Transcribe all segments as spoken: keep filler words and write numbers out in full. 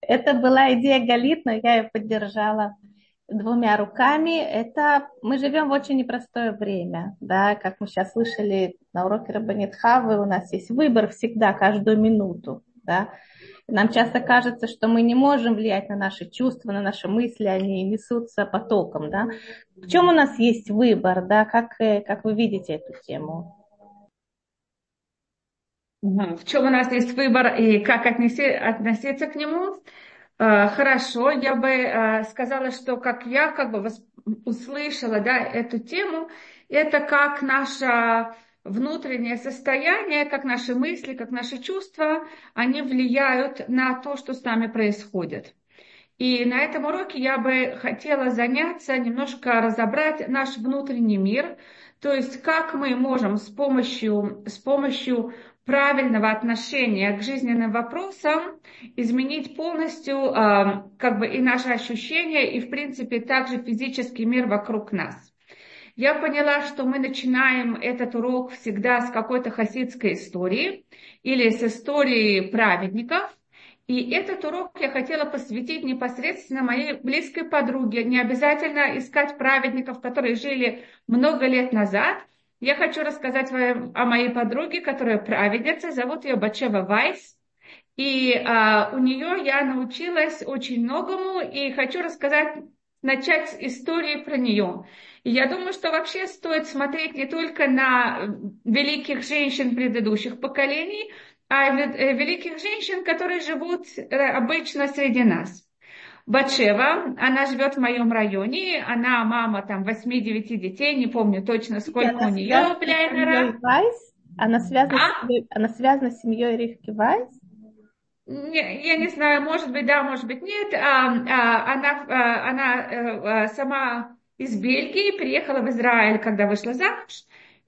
Это была идея Галит, но я ее поддержала двумя руками. Это мы живем в очень непростое время, да, как мы сейчас слышали на уроке Рабанит Хавы, у нас есть выбор всегда, каждую минуту, да. Нам часто кажется, что мы не можем влиять на наши чувства, на наши мысли, они несутся потоком, да. В чем у нас есть выбор, да, как, э, как вы видите эту тему? Мгм. В чем у нас есть выбор и как отнеси- относиться к нему? Э, Хорошо, я бы э, сказала, что как я как бы вос- услышала, да, эту тему, это как наше внутреннее состояние, как наши мысли, как наши чувства, они влияют на то, что с нами происходит. И на этом уроке я бы хотела заняться, немножко разобрать наш внутренний мир, то есть как мы можем с помощью, с помощью правильного отношения к жизненным вопросам изменить полностью э, как бы и наши ощущения, и в принципе также физический мир вокруг нас. Я поняла, что мы начинаем этот урок всегда с какой-то хасидской истории или с истории праведников. И этот урок я хотела посвятить непосредственно моей близкой подруге. Не обязательно искать праведников, которые жили много лет назад. Я хочу рассказать вам о моей подруге, которая праведница, зовут ее Батшева Вайс. И а, у нее я научилась очень многому, и хочу рассказать, начать с истории про нее. И я думаю, что вообще стоит смотреть не только на э, великих женщин предыдущих поколений, а ве- э, великих женщин, которые живут э, обычно среди нас. Батшева, она живет в моем районе, она мама там восьми-девяти детей, не помню точно, И сколько у она нее, связана с Бляйнера. семьей Вайс? Она связана с А? семьей, она связана с семьей Ривки Вайс? Не, я не знаю, может быть, да, может быть, нет. А, а, она а, она э, а, сама из Бельгии приехала в Израиль, когда вышла замуж.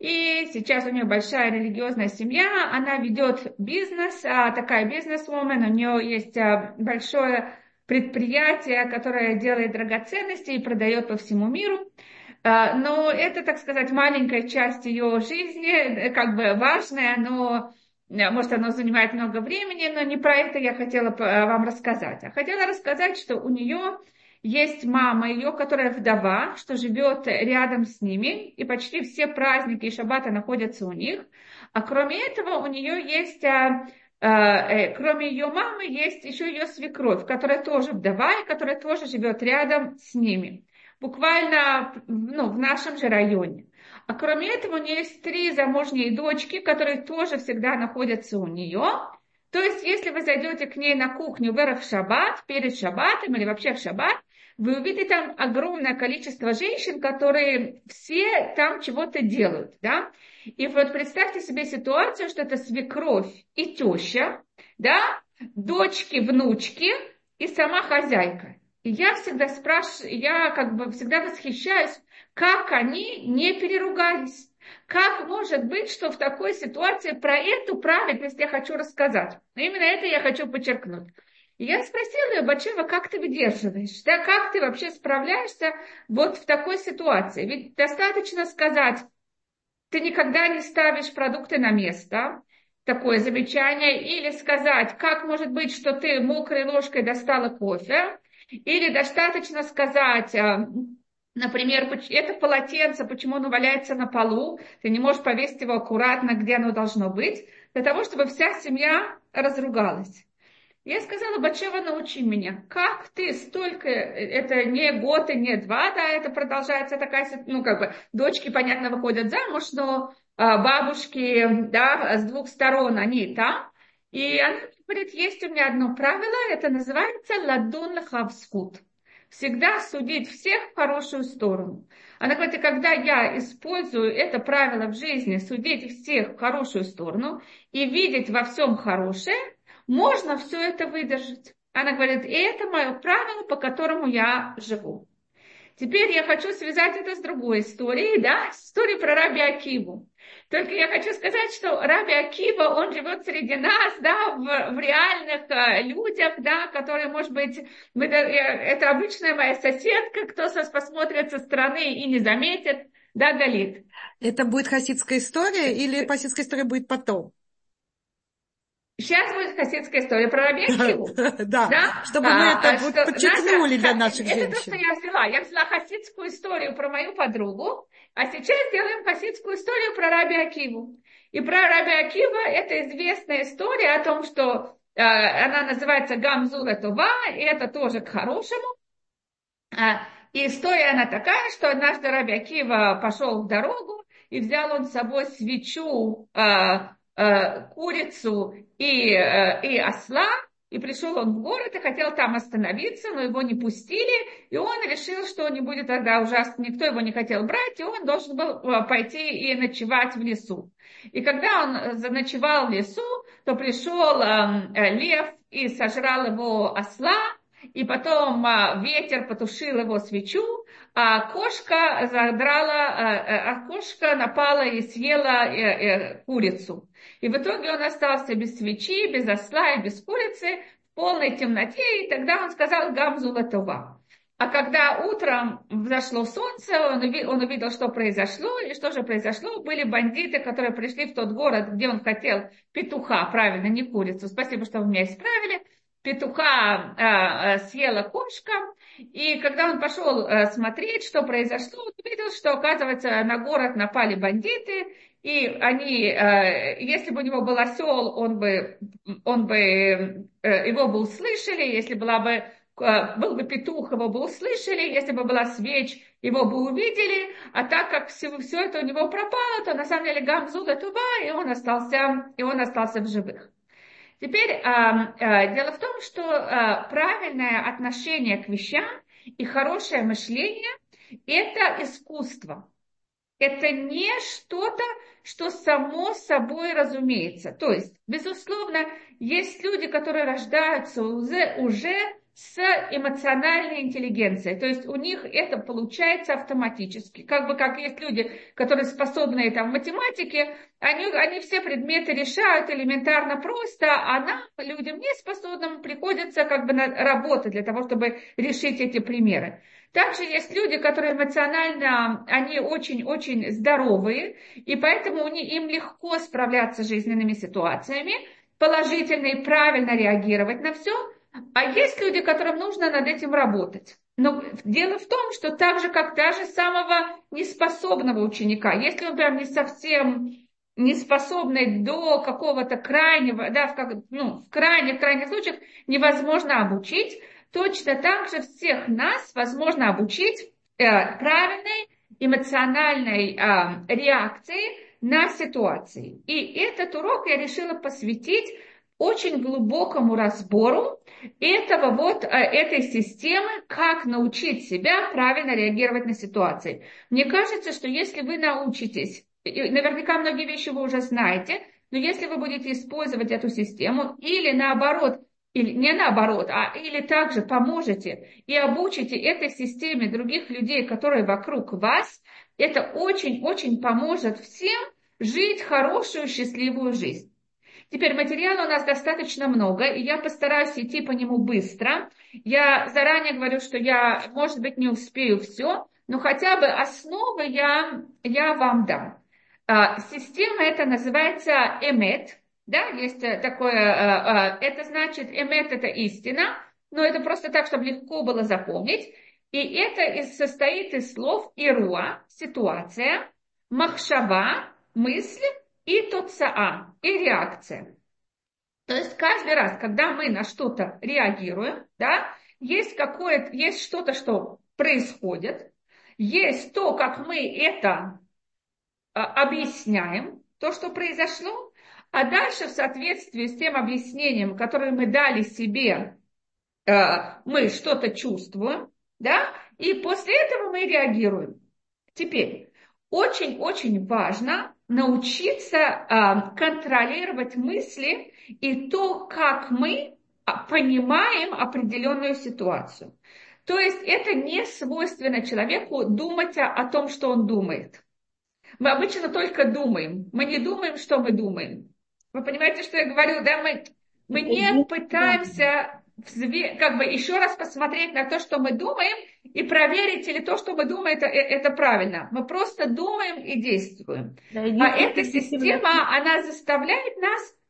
И сейчас у нее большая религиозная семья. Она ведет бизнес, а, такая бизнес-вумен. У нее есть а, большое предприятие, которое делает драгоценности и продает по всему миру. А, Но это, так сказать, маленькая часть ее жизни, э, как бы важная, но э, может, оно занимает много времени, но не про это я хотела э, вам рассказать. А хотела рассказать, что у нее есть мама ее, которая вдова, что живет рядом с ними, и почти все праздники и шаббаты находятся у них. А кроме этого, у нее есть, а, а, э, кроме ее мамы, есть еще ее свекровь, которая тоже вдова, и которая тоже живет рядом с ними. Буквально ну, в нашем же районе. А кроме этого, у нее есть три замужние дочки, которые тоже всегда находятся у нее. То есть, если вы зайдете к ней на кухню в Эрев шаббат, перед шаббатом или вообще в шаббат, вы увидите там огромное количество женщин, которые все там чего-то делают, да. И вот представьте себе ситуацию, что это свекровь и теща, да, дочки, внучки и сама хозяйка. И я всегда спрашиваю, я как бы всегда восхищаюсь, как они не переругались. Как может быть, что в такой ситуации про эту праведность я хочу рассказать? Именно это я хочу подчеркнуть. И я спросила ее, Батшева, как ты выдерживаешь? Да, как ты вообще справляешься вот в такой ситуации? Ведь достаточно сказать, ты никогда не ставишь продукты на место, такое замечание, или сказать, как может быть, что ты мокрой ложкой достала кофе, или достаточно сказать, а, например, поч- это полотенце, почему оно валяется на полу, ты не можешь повесить его аккуратно, где оно должно быть, для того, чтобы вся семья разругалась. Я сказала, Батшева, научи меня, как ты столько, это не год и не два, да, это продолжается такая, си- ну, как бы, дочки, понятно, выходят замуж, но а, бабушки, да, с двух сторон, они там. И она говорит, есть у меня одно правило, это называется ладун хавскут. Всегда судить всех в хорошую сторону. Она говорит, и когда я использую это правило в жизни, судить всех в хорошую сторону и видеть во всем хорошее, можно все это выдержать. Она говорит, и это мое правило, по которому я живу. Теперь я хочу связать это с другой историей, да, с историей про Раби Акиву. Только я хочу сказать, что Раби Акива, он живет среди нас, да, в, в реальных э, людях, да, которые, может быть, мы, да, э, это обычная моя соседка, кто со, посмотрит со стороны и не заметит, да, Галит. Это будет хасидская история или хасидская история будет потом? Сейчас будет хасидская история про Раби Акиву. Да, Да? чтобы мы А, это а, вот что подчеркнули наша- для наших Это то, что женщин. я взяла. Я взяла хасидскую историю про мою подругу, а сейчас делаем хасидскую историю про Раби Акиву. И про Раби Акива это известная история о том, что э, она называется Гамзула Това, и это тоже к хорошему. А, и история она такая, что однажды Раби Акива пошел в дорогу, и взял он с собой свечу, а, а, курицу и, а, и осла, и пришел он в город и хотел там остановиться, но его не пустили, и он решил, что не будет тогда ужасно, никто его не хотел брать, и он должен был пойти и ночевать в лесу. И когда он заночевал в лесу, то пришел а, лев и сожрал его осла, и потом а, ветер потушил его свечу, а кошка задрала, а, а кошка напала и съела э, э, курицу. И в итоге он остался без свечи, без осла и без курицы, в полной темноте, и тогда он сказал Гамзула Това. А когда утром взошло солнце, он увидел, он увидел, что произошло, и что же произошло. Были бандиты, которые пришли в тот город, где он хотел петуха, правильно, не курицу. Спасибо, что вы меня исправили. Петуха э, съела кошка, и когда он пошел э, смотреть, что произошло, он увидел, что, оказывается, на город напали бандиты, и они, э, если бы у него был осел, он бы, он бы э, его бы услышали, если была бы, э, был бы петух, его бы услышали, если бы была свеч, его бы увидели, а так как все, все это у него пропало, то на самом деле Гамзула Това, и он остался, и он остался в живых. Теперь э, э, дело в том, что э, правильное отношение к вещам и хорошее мышление – это искусство. Это не что-то, что само собой разумеется. То есть, безусловно, есть люди, которые рождаются уже, уже с эмоциональной интеллигенцией. То есть у них это получается автоматически. Как бы как есть люди, которые способны там, в математике, они, они все предметы решают элементарно просто, а нам, людям неспособным, приходится как бы работать для того, чтобы решить эти примеры. Также есть люди, которые эмоционально, они очень-очень здоровые, и поэтому им легко справляться с жизненными ситуациями, положительно и правильно реагировать на все. А есть люди, которым нужно над этим работать. Но дело в том, что так же, как даже самого неспособного ученика, если он прям не совсем неспособный до какого-то крайнего, да, в, как, ну, в крайних, крайних случаях невозможно обучить, точно так же всех нас возможно обучить э, правильной эмоциональной э, реакции на ситуации. И этот урок я решила посвятить очень глубокому разбору этого вот, этой системы, как научить себя правильно реагировать на ситуации. Мне кажется, что если вы научитесь, и наверняка многие вещи вы уже знаете, но если вы будете использовать эту систему или наоборот, или не наоборот, а или также поможете и обучите этой системе других людей, которые вокруг вас, это очень-очень поможет всем жить хорошую, счастливую жизнь. Теперь материала у нас достаточно много, и я постараюсь идти по нему быстро. Я заранее говорю, что я, может быть, не успею все, но хотя бы основы я, я вам дам. А, система эта называется эмет. Да, есть такое, это значит, эмет – это истина, но это просто так, чтобы легко было запомнить. И это состоит из слов ируа, ситуация, махшава, мысль, и тоцаа, и реакция. То есть каждый раз, когда мы на что-то реагируем, да, есть, какое-то, есть что-то, что происходит, есть то, как мы это а, объясняем, то, что произошло, а дальше в соответствии с тем объяснением, которое мы дали себе, а, мы что-то чувствуем, да, и после этого мы реагируем. Теперь, очень-очень важно научиться э, контролировать мысли и то, как мы понимаем определенную ситуацию. То есть это не свойственно человеку думать о, о том, что он думает. Мы обычно только думаем. Мы не думаем, что мы думаем. Вы понимаете, что я говорю? Да? Мы, мы не пытаемся взве- как бы еще раз посмотреть на то, что мы думаем, и проверить, или то, что мы думаем, это, это правильно. Мы просто думаем и действуем. Да, а эта система, она заставляет нас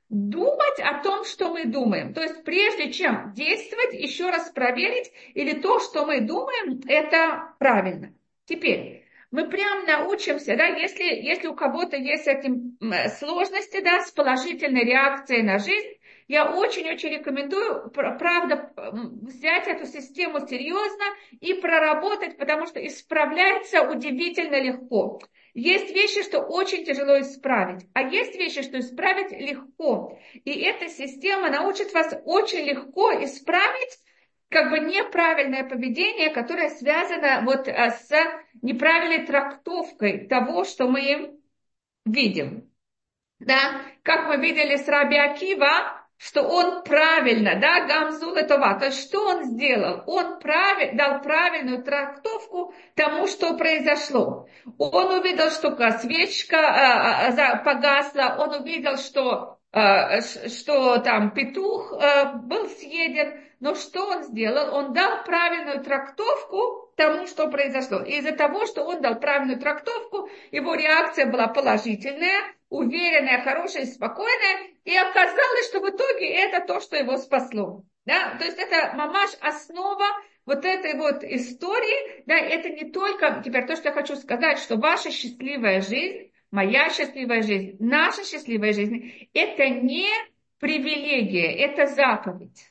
думать о том, что мы думаем. То есть прежде чем действовать, еще раз проверить, или то, что мы думаем, это правильно. Теперь мы прям научимся, да, если, если у кого-то есть с этим сложности, да, с положительной реакцией на жизнь, я очень-очень рекомендую, правда, взять эту систему серьезно и проработать, потому что исправляется удивительно легко. Есть вещи, что очень тяжело исправить, а есть вещи, что исправить легко. И эта система научит вас очень легко исправить как бы неправильное поведение, которое связано вот с неправильной трактовкой того, что мы видим. Да? Как мы видели с Раби Акива, что он правильно, да, гамзул това, то есть что он сделал? Он прави, дал правильную трактовку тому, что произошло. Он увидел, что свечка э, погасла, он увидел, что, э, что там петух э, был съеден, но что он сделал? Он дал правильную трактовку тому, что произошло. И из-за того, что он дал правильную трактовку, его реакция была положительная, уверенная, хорошая, спокойная, и оказалось, что в итоге это то, что его спасло. Да? То есть это мамаш основа вот этой вот истории, да, это не только, теперь то, что я хочу сказать, что ваша счастливая жизнь, моя счастливая жизнь, наша счастливая жизнь, это не привилегия, это заповедь.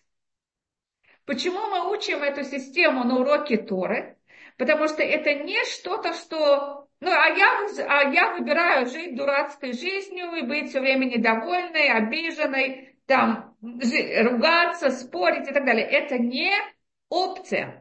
Почему мы учим эту систему на уроке Торы? Потому что это не что-то, что... Ну, а я, а я выбираю жить дурацкой жизнью и быть все время недовольной, обиженной, там, ругаться, спорить и так далее. Это не опция.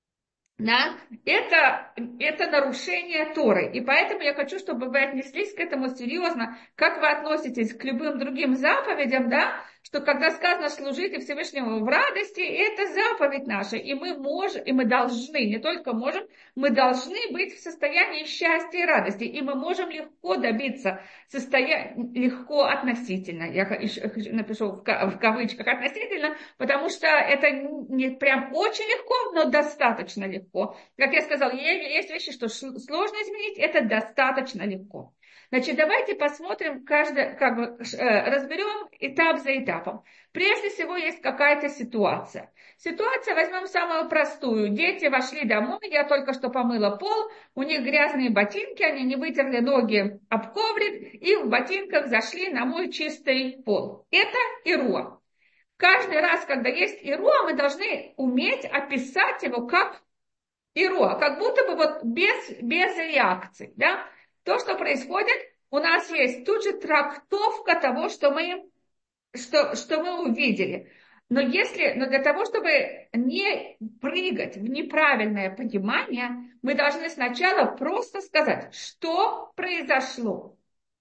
Да? Это, это нарушение Торы. И поэтому я хочу, чтобы вы отнеслись к этому серьезно. Как вы относитесь к любым другим заповедям, да? Что когда сказано служите Всевышнему в радости, это заповедь наша. И мы можем, и мы должны, не только можем, мы должны быть в состоянии счастья и радости. И мы можем легко добиться состояния, легко относительно. Я напишу в кавычках относительно, потому что это не прям очень легко, но достаточно легко. Как я сказала, есть вещи, что сложно изменить, это достаточно легко. Значит, давайте посмотрим, каждый, как бы, разберем этап за этапом. Прежде всего, есть какая-то ситуация. Ситуация, возьмем самую простую. Дети вошли домой, я только что помыла пол, у них грязные ботинки, они не вытерли ноги об коврик, и в ботинках зашли на мой чистый пол. Это ируа. Каждый раз, когда есть ируа, мы должны уметь описать его как ируа, как будто бы вот без, без реакции, да? То, что происходит, у нас есть тут же трактовка того, что мы, что, что мы увидели. Но, если, но для того, чтобы не прыгать в неправильное понимание, мы должны сначала просто сказать, что произошло.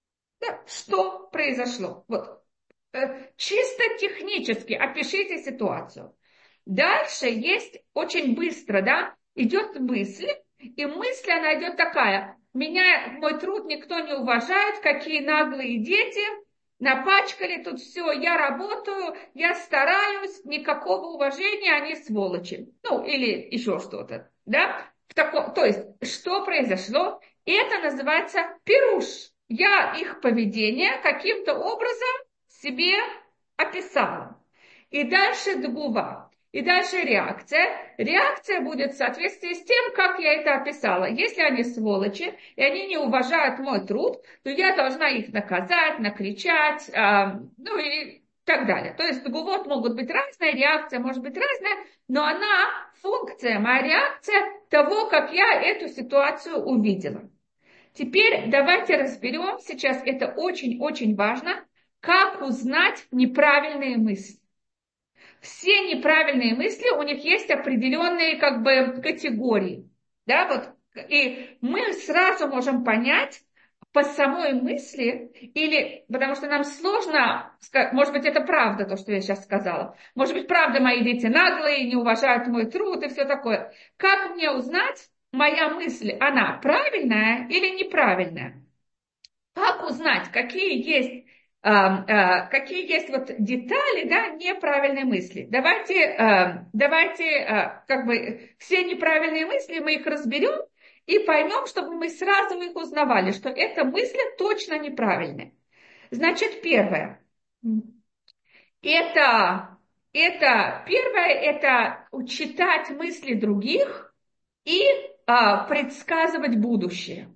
Да, что произошло. Вот. Чисто технически опишите ситуацию. Дальше есть очень быстро, да, идет мысль, и мысль, она идет такая. Меня, мой труд никто не уважает, какие наглые дети, напачкали тут все, я работаю, я стараюсь, никакого уважения, они сволочи. Ну, или еще что-то, да. В таком, то есть, что произошло? Это называется пируш. Я их поведение каким-то образом себе описала. И дальше дгува. И дальше реакция. Реакция будет в соответствии с тем, как я это описала. Если они сволочи, и они не уважают мой труд, то я должна их наказать, накричать, э, ну и так далее. То есть гувот могут быть разные, реакция может быть разная, но она функция, моя реакция того, как я эту ситуацию увидела. Теперь давайте разберем сейчас, это очень-очень важно, как узнать неправильные мысли. Все неправильные мысли, у них есть определенные как бы категории. Да, вот, и мы сразу можем понять по самой мысли, или потому что нам сложно, может быть, это правда, то, что я сейчас сказала. Может быть, правда, мои дети наглые, не уважают мой труд и все такое. Как мне узнать, моя мысль, она правильная или неправильная? Как узнать, какие есть какие есть вот детали, да, неправильной мысли. Давайте, давайте как бы все неправильные мысли мы их разберем и поймем, чтобы мы сразу их узнавали, что эта мысль точно неправильная. Значит, первое. Это, это первое, это читать мысли других и а, предсказывать будущее.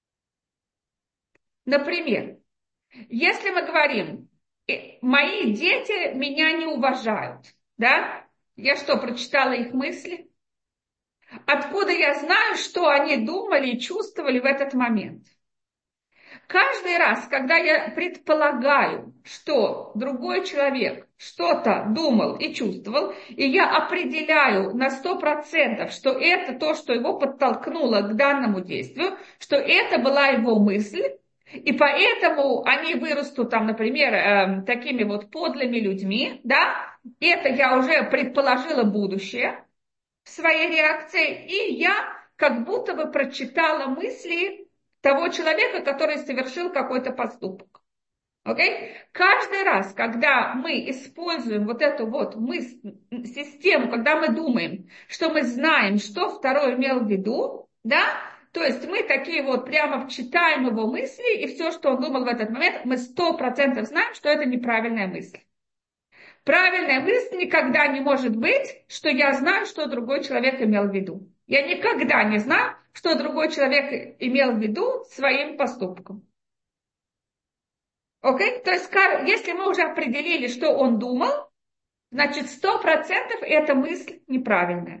Например, если мы говорим, «Э, мои дети меня не уважают, да? Я что, прочитала их мысли? Откуда я знаю, что они думали и чувствовали в этот момент? Каждый раз, когда я предполагаю, что другой человек что-то думал и чувствовал, и я определяю на сто процентов, что это то, что его подтолкнуло к данному действию, что это была его мысль, и поэтому они вырастут, там, например, э, такими вот подлыми людьми, да, это я уже предположила будущее в своей реакции, и я как будто бы прочитала мысли того человека, который совершил какой-то поступок. Okay? Каждый раз, когда мы используем вот эту вот мысль, систему, когда мы думаем, что мы знаем, что второй имел в виду, да, то есть мы такие вот прямо читаем его мысли, и все, что он думал в этот момент, мы сто процентов знаем, что это неправильная мысль. Правильная мысль никогда не может быть, что я знаю, что другой человек имел в виду. Я никогда не знаю, что другой человек имел в виду своим поступком. Окей? То есть, если мы уже определили, что он думал, значит, сто процентов эта мысль неправильная.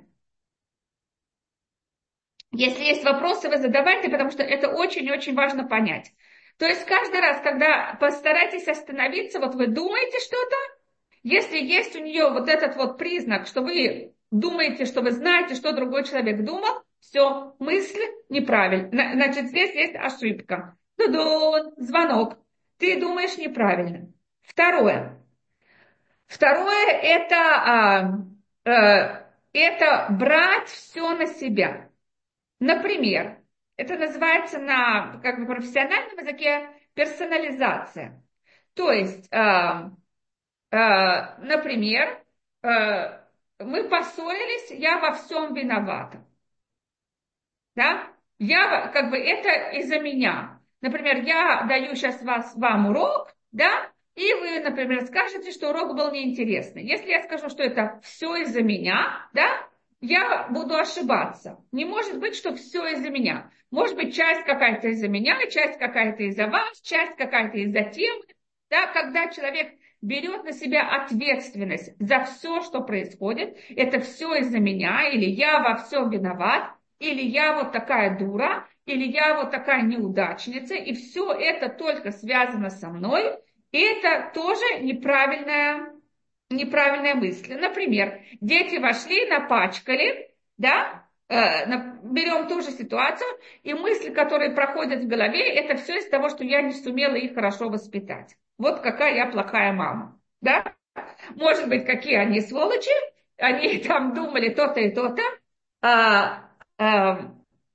Если есть вопросы, вы задавайте, потому что это очень-очень важно понять. То есть, каждый раз, когда постарайтесь остановиться, вот вы думаете что-то, если есть у нее вот этот вот признак, что вы думаете, что вы знаете, что другой человек думал, все, мысль неправильная. Значит, здесь есть ошибка. Ду-ду, звонок. Ты думаешь неправильно. Второе. Второе это, а, а, это брать все на себя. Например, это называется на как бы, профессиональном языке персонализация. То есть, а, а, например, а, мы поссорились, я во всем виновата. Да? Я, как бы, это из-за меня. Например, я даю сейчас вас, вам урок, да, и вы, например, скажете, что урок был неинтересный. Если я скажу, что это все из-за меня, да, я буду ошибаться. Не может быть, что все из-за меня. Может быть, часть какая-то из-за меня, часть какая-то из-за вас, часть какая-то из-за темы. Да, когда человек берет на себя ответственность за все, что происходит, это все из-за меня, или я во всем виноват, или я вот такая дура, или я вот такая неудачница, и все это только связано со мной, и это тоже неправильная, неправильная мысль. Например, дети вошли, напачкали, да, э, берем ту же ситуацию, и мысли, которые проходят в голове, это все из того, что я не сумела их хорошо воспитать. Вот какая я плохая мама, да. Может быть, какие они сволочи, они там думали то-то и то-то, а, а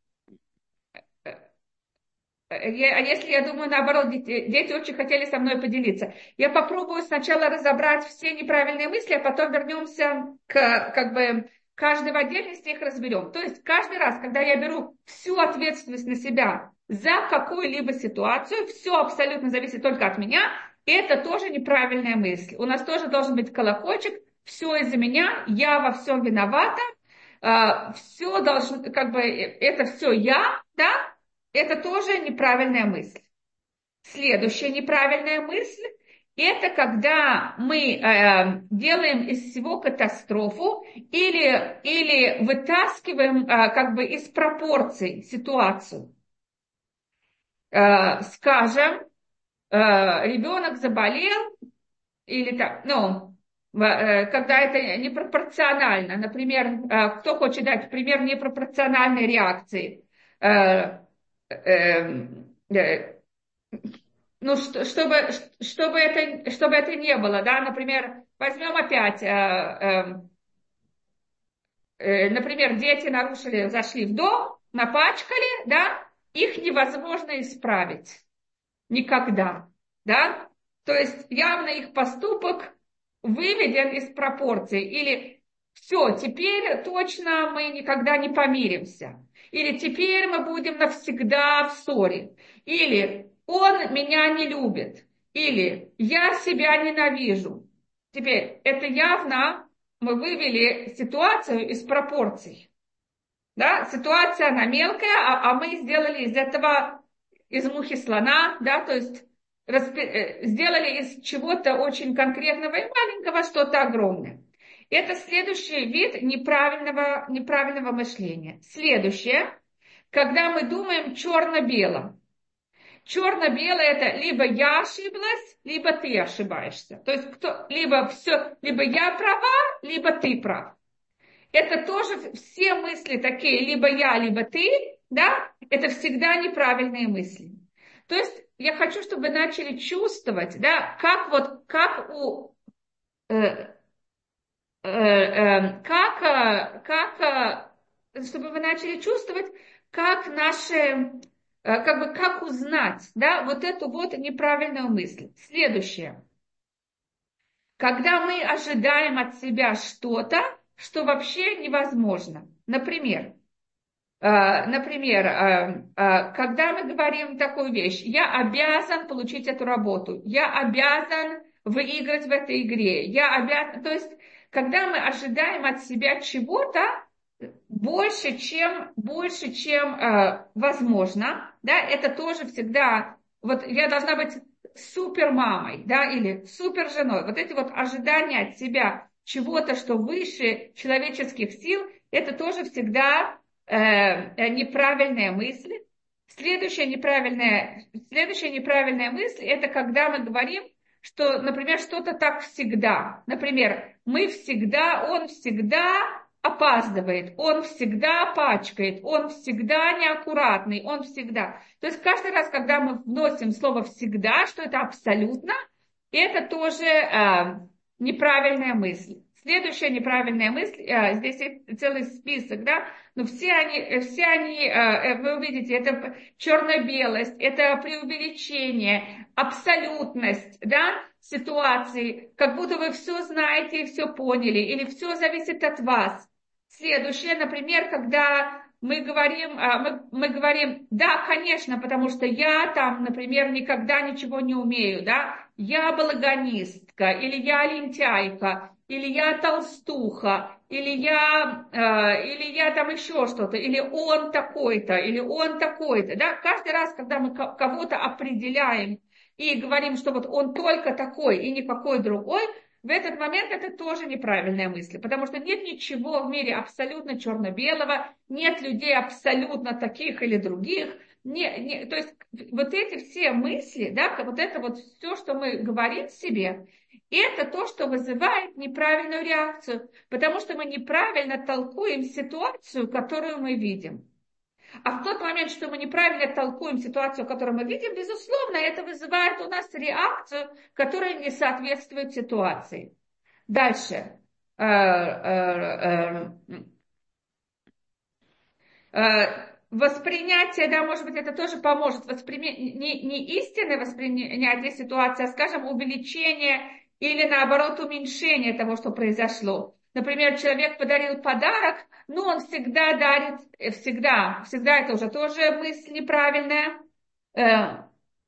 если я думаю, наоборот, дети, дети очень хотели со мной поделиться. Я попробую сначала разобрать все неправильные мысли, а потом вернемся к, как бы, каждой в отдельности их разберем. То есть каждый раз, когда я беру всю ответственность на себя за какую-либо ситуацию, все абсолютно зависит только от меня, это тоже неправильная мысль. У нас тоже должен быть колокольчик, все из-за меня, я во всем виновата, все должно, как бы, это все я, да, это тоже неправильная мысль. Следующая неправильная мысль – это когда мы э, делаем из всего катастрофу или, или вытаскиваем э, как бы из пропорций ситуацию. Э, скажем, э, ребенок заболел, или так, ну, э, когда это непропорционально. Например, э, кто хочет дать пример непропорциональной реакции? Э, э, э, ну, что, чтобы, чтобы, это, чтобы это не было, да, например, возьмем опять, э, э, например, дети нарушили, зашли в дом, напачкали, да, их невозможно исправить никогда, да, то есть явно их поступок выведен из пропорций, или все, теперь точно мы никогда не помиримся, или теперь мы будем навсегда в ссоре, или он меня не любит, или я себя ненавижу. Теперь, это явно мы вывели ситуацию из пропорций. Да? Ситуация, она мелкая, а, а мы сделали из этого, из мухи слона, да, то есть распи- э, сделали из чего-то очень конкретного и маленького что-то огромное. Это следующий вид неправильного, неправильного мышления. Следующее, когда мы думаем черно-бело. Черно-белое это либо я ошиблась, либо ты ошибаешься. То есть кто, либо все, либо я права, либо ты прав. Это тоже все мысли такие, либо я, либо ты, да, это всегда неправильные мысли. То есть я хочу, чтобы вы начали чувствовать, да, как вот, как у, э, э, э, как, э, как, э, чтобы вы начали чувствовать, как наши, э, как бы, как узнать, да, вот эту вот неправильную мысль. Следующее. Когда мы ожидаем от себя что-то, что вообще невозможно. Например, э, например, э, э, когда мы говорим такую вещь, я обязан получить эту работу, я обязан выиграть в этой игре, я обязан, то есть, когда мы ожидаем от себя чего-то больше, чем, больше, чем э, возможно, да, это тоже всегда, вот я должна быть супер мамой, да, или супер женой, вот эти вот ожидания от себя чего-то, что выше человеческих сил, это тоже всегда э, неправильные мысли. Следующая неправильная, следующая неправильная мысль, это когда мы говорим, что, например, что-то так всегда. Например, мы всегда, он всегда опаздывает, он всегда пачкает, он всегда неаккуратный, он всегда. То есть каждый раз, когда мы вносим слово «всегда», что это абсолютно, это тоже э, неправильная мысль. Следующая неправильная мысль, э, здесь есть целый список, да, но все они, все они э, вы увидите, это черно-белость, это преувеличение, абсолютность, да, ситуации, как будто вы все знаете и все поняли, или все зависит от вас. Следующее, например, когда мы говорим, мы, мы говорим, да, конечно, потому что я там, например, никогда ничего не умею, да, я балаганистка, или я лентяйка, или я толстуха, или я, э, или я там еще что-то, или он такой-то, или он такой-то, да, каждый раз, когда мы кого-то определяем и говорим, что вот он только такой и никакой другой, в этот момент это тоже неправильная мысль, потому что нет ничего в мире абсолютно черно-белого, нет людей абсолютно таких или других. Не, не, то есть вот эти все мысли, да, вот это вот все, что мы говорим себе, это то, что вызывает неправильную реакцию, потому что мы неправильно толкуем ситуацию, которую мы видим. А в тот момент, что мы неправильно толкуем ситуацию, которую мы видим, безусловно, это вызывает у нас реакцию, которая не соответствует ситуации. Дальше. Э, э, э, э, Воспринятие, да, может быть, это тоже поможет. Восприня... Не, не истинное воспринятие ситуации, а, скажем, увеличение или, наоборот, уменьшение того, что произошло. Например, человек подарил подарок, но он всегда дарит, всегда, всегда это уже тоже мысль неправильная. Э, э,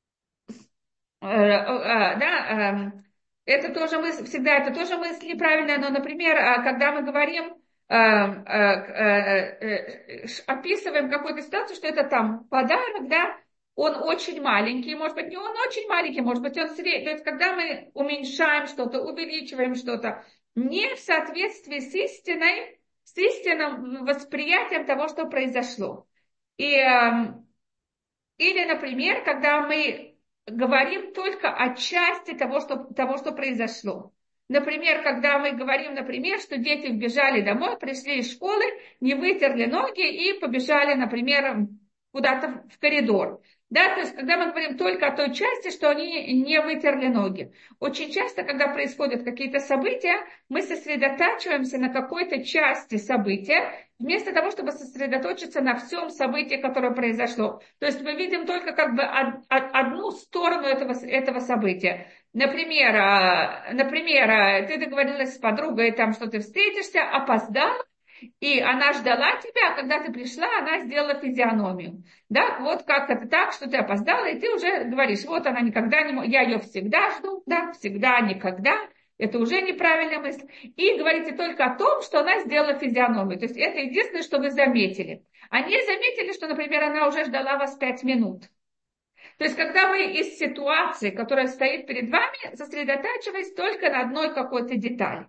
э, да, э, это тоже мысль, всегда это тоже мысль неправильная, но, например, когда мы говорим, э, э, э, описываем какую-то ситуацию, что это там подарок, да, он очень маленький, может быть, не он очень маленький, может быть, он средний. То есть, когда мы уменьшаем что-то, увеличиваем что-то, не в соответствии с истиной, с истинным восприятием того, что произошло. И, э, или, например, когда мы говорим только о части того, что, того, что произошло. Например, когда мы говорим, например, что дети вбежали домой, пришли из школы, не вытерли ноги и побежали, например, куда-то в коридор. Да, то есть, когда мы говорим только о той части, что они не вытерли ноги. Очень часто, когда происходят какие-то события, мы сосредотачиваемся на какой-то части события, вместо того, чтобы сосредоточиться на всем событии, которое произошло. То есть мы видим только как бы одну сторону этого, этого события. Например, например, ты договорилась с подругой, там, что ты встретишься, опоздал, и она ждала тебя, а когда ты пришла, она сделала физиономию. Да, вот как это так, что ты опоздала, и ты уже говоришь, вот она никогда не... Я ее всегда жду, да, всегда, никогда. Это уже неправильная мысль. И говорите только о том, что она сделала физиономию. То есть это единственное, что вы заметили. А не заметили, что, например, она уже ждала вас пять минут. То есть, когда вы из ситуации, которая стоит перед вами, сосредотачиваетесь только на одной какой-то детали.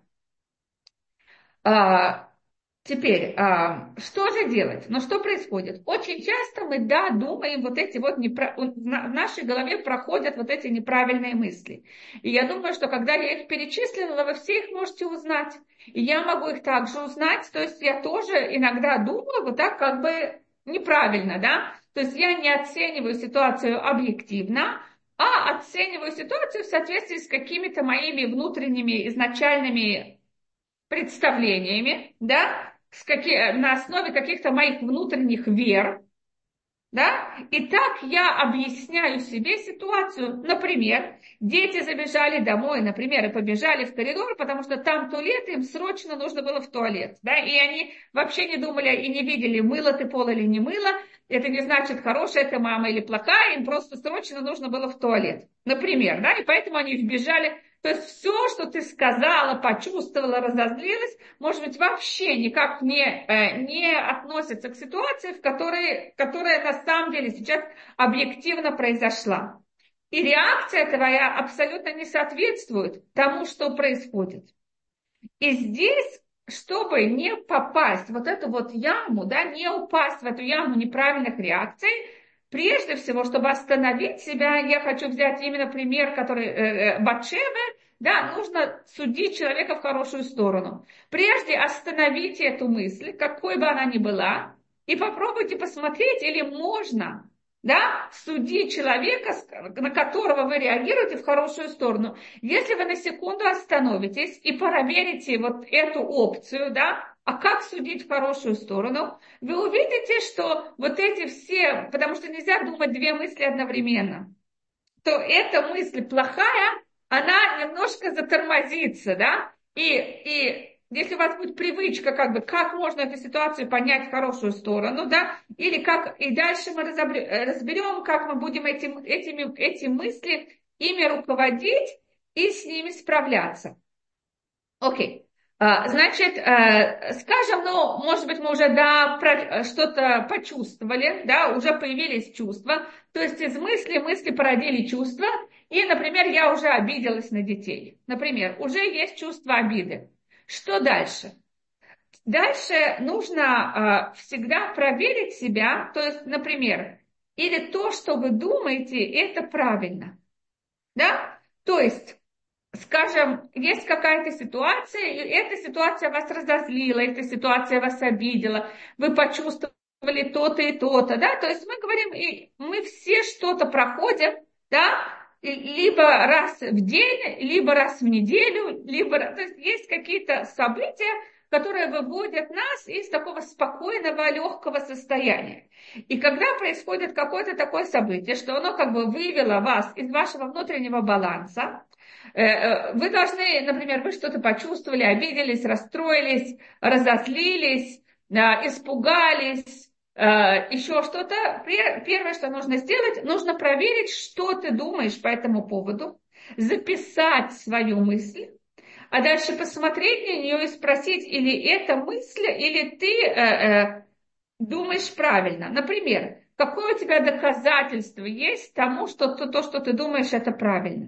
А, теперь, а, что же делать? Ну, что происходит? Очень часто мы, да, думаем, вот эти вот, непра... в нашей голове проходят вот эти неправильные мысли. И я думаю, что когда я их перечислила, вы все их можете узнать. И я могу их также узнать. То есть, я тоже иногда думаю вот так как бы неправильно, да? То есть, я не оцениваю ситуацию объективно, а оцениваю ситуацию в соответствии с какими-то моими внутренними изначальными представлениями, да, с каки, на основе каких-то моих внутренних вер, да, и так я объясняю себе ситуацию. Например, дети забежали домой, например, и побежали в коридор, потому что там туалет, им срочно нужно было в туалет, да, и они вообще не думали и не видели, мыло ты пол или не мыло, это не значит, хорошая ты мама или плохая, им просто срочно нужно было в туалет, например, да, и поэтому они вбежали. То есть все, что ты сказала, почувствовала, разозлилась, может быть, вообще никак не, э, не относится к ситуации, в которой, которая на самом деле сейчас объективно произошла. И реакция твоя абсолютно не соответствует тому, что происходит. И здесь, чтобы не попасть в вот эту вот яму, да, не упасть в эту яму неправильных реакций, прежде всего, чтобы остановить себя, я хочу взять именно пример, который э, Батшевы, да, нужно судить человека в хорошую сторону. Прежде остановите эту мысль, какой бы она ни была, и попробуйте посмотреть, или можно, да, судить человека, на которого вы реагируете, в хорошую сторону. Если вы на секунду остановитесь и проверите вот эту опцию, да, а как судить в хорошую сторону, вы увидите, что вот эти все, потому что нельзя думать две мысли одновременно, то эта мысль плохая, она немножко затормозится, да, и, и если у вас будет привычка, как бы, как можно эту ситуацию понять в хорошую сторону, да, или как, и дальше мы разберем, как мы будем этим, этими, эти мысли, ими руководить и с ними справляться. Окей. Значит, скажем, ну, может быть, мы уже, да, что-то почувствовали, да, уже появились чувства, то есть из мысли мысли породили чувства, и, например, я уже обиделась на детей, например, уже есть чувство обиды. Что дальше? Дальше нужно всегда проверить себя, то есть, например, или то, что вы думаете, это правильно, да, то есть, скажем, есть какая-то ситуация, и эта ситуация вас разозлила, эта ситуация вас обидела, вы почувствовали то-то и то-то, да, то есть мы говорим, и мы все что-то проходим, да, либо раз в день, либо раз в неделю, либо, то есть есть какие-то события, которые выводят нас из такого спокойного, легкого состояния. И когда происходит какое-то такое событие, что оно как бы вывело вас из вашего внутреннего баланса, вы должны, например, вы что-то почувствовали, обиделись, расстроились, разозлились, испугались, еще что-то. Первое, что нужно сделать, нужно проверить, что ты думаешь по этому поводу, записать свою мысль, а дальше посмотреть на нее и спросить, или это мысль, или ты э, э, думаешь правильно. Например, какое у тебя доказательство есть тому, что то, то, что ты думаешь, это правильно.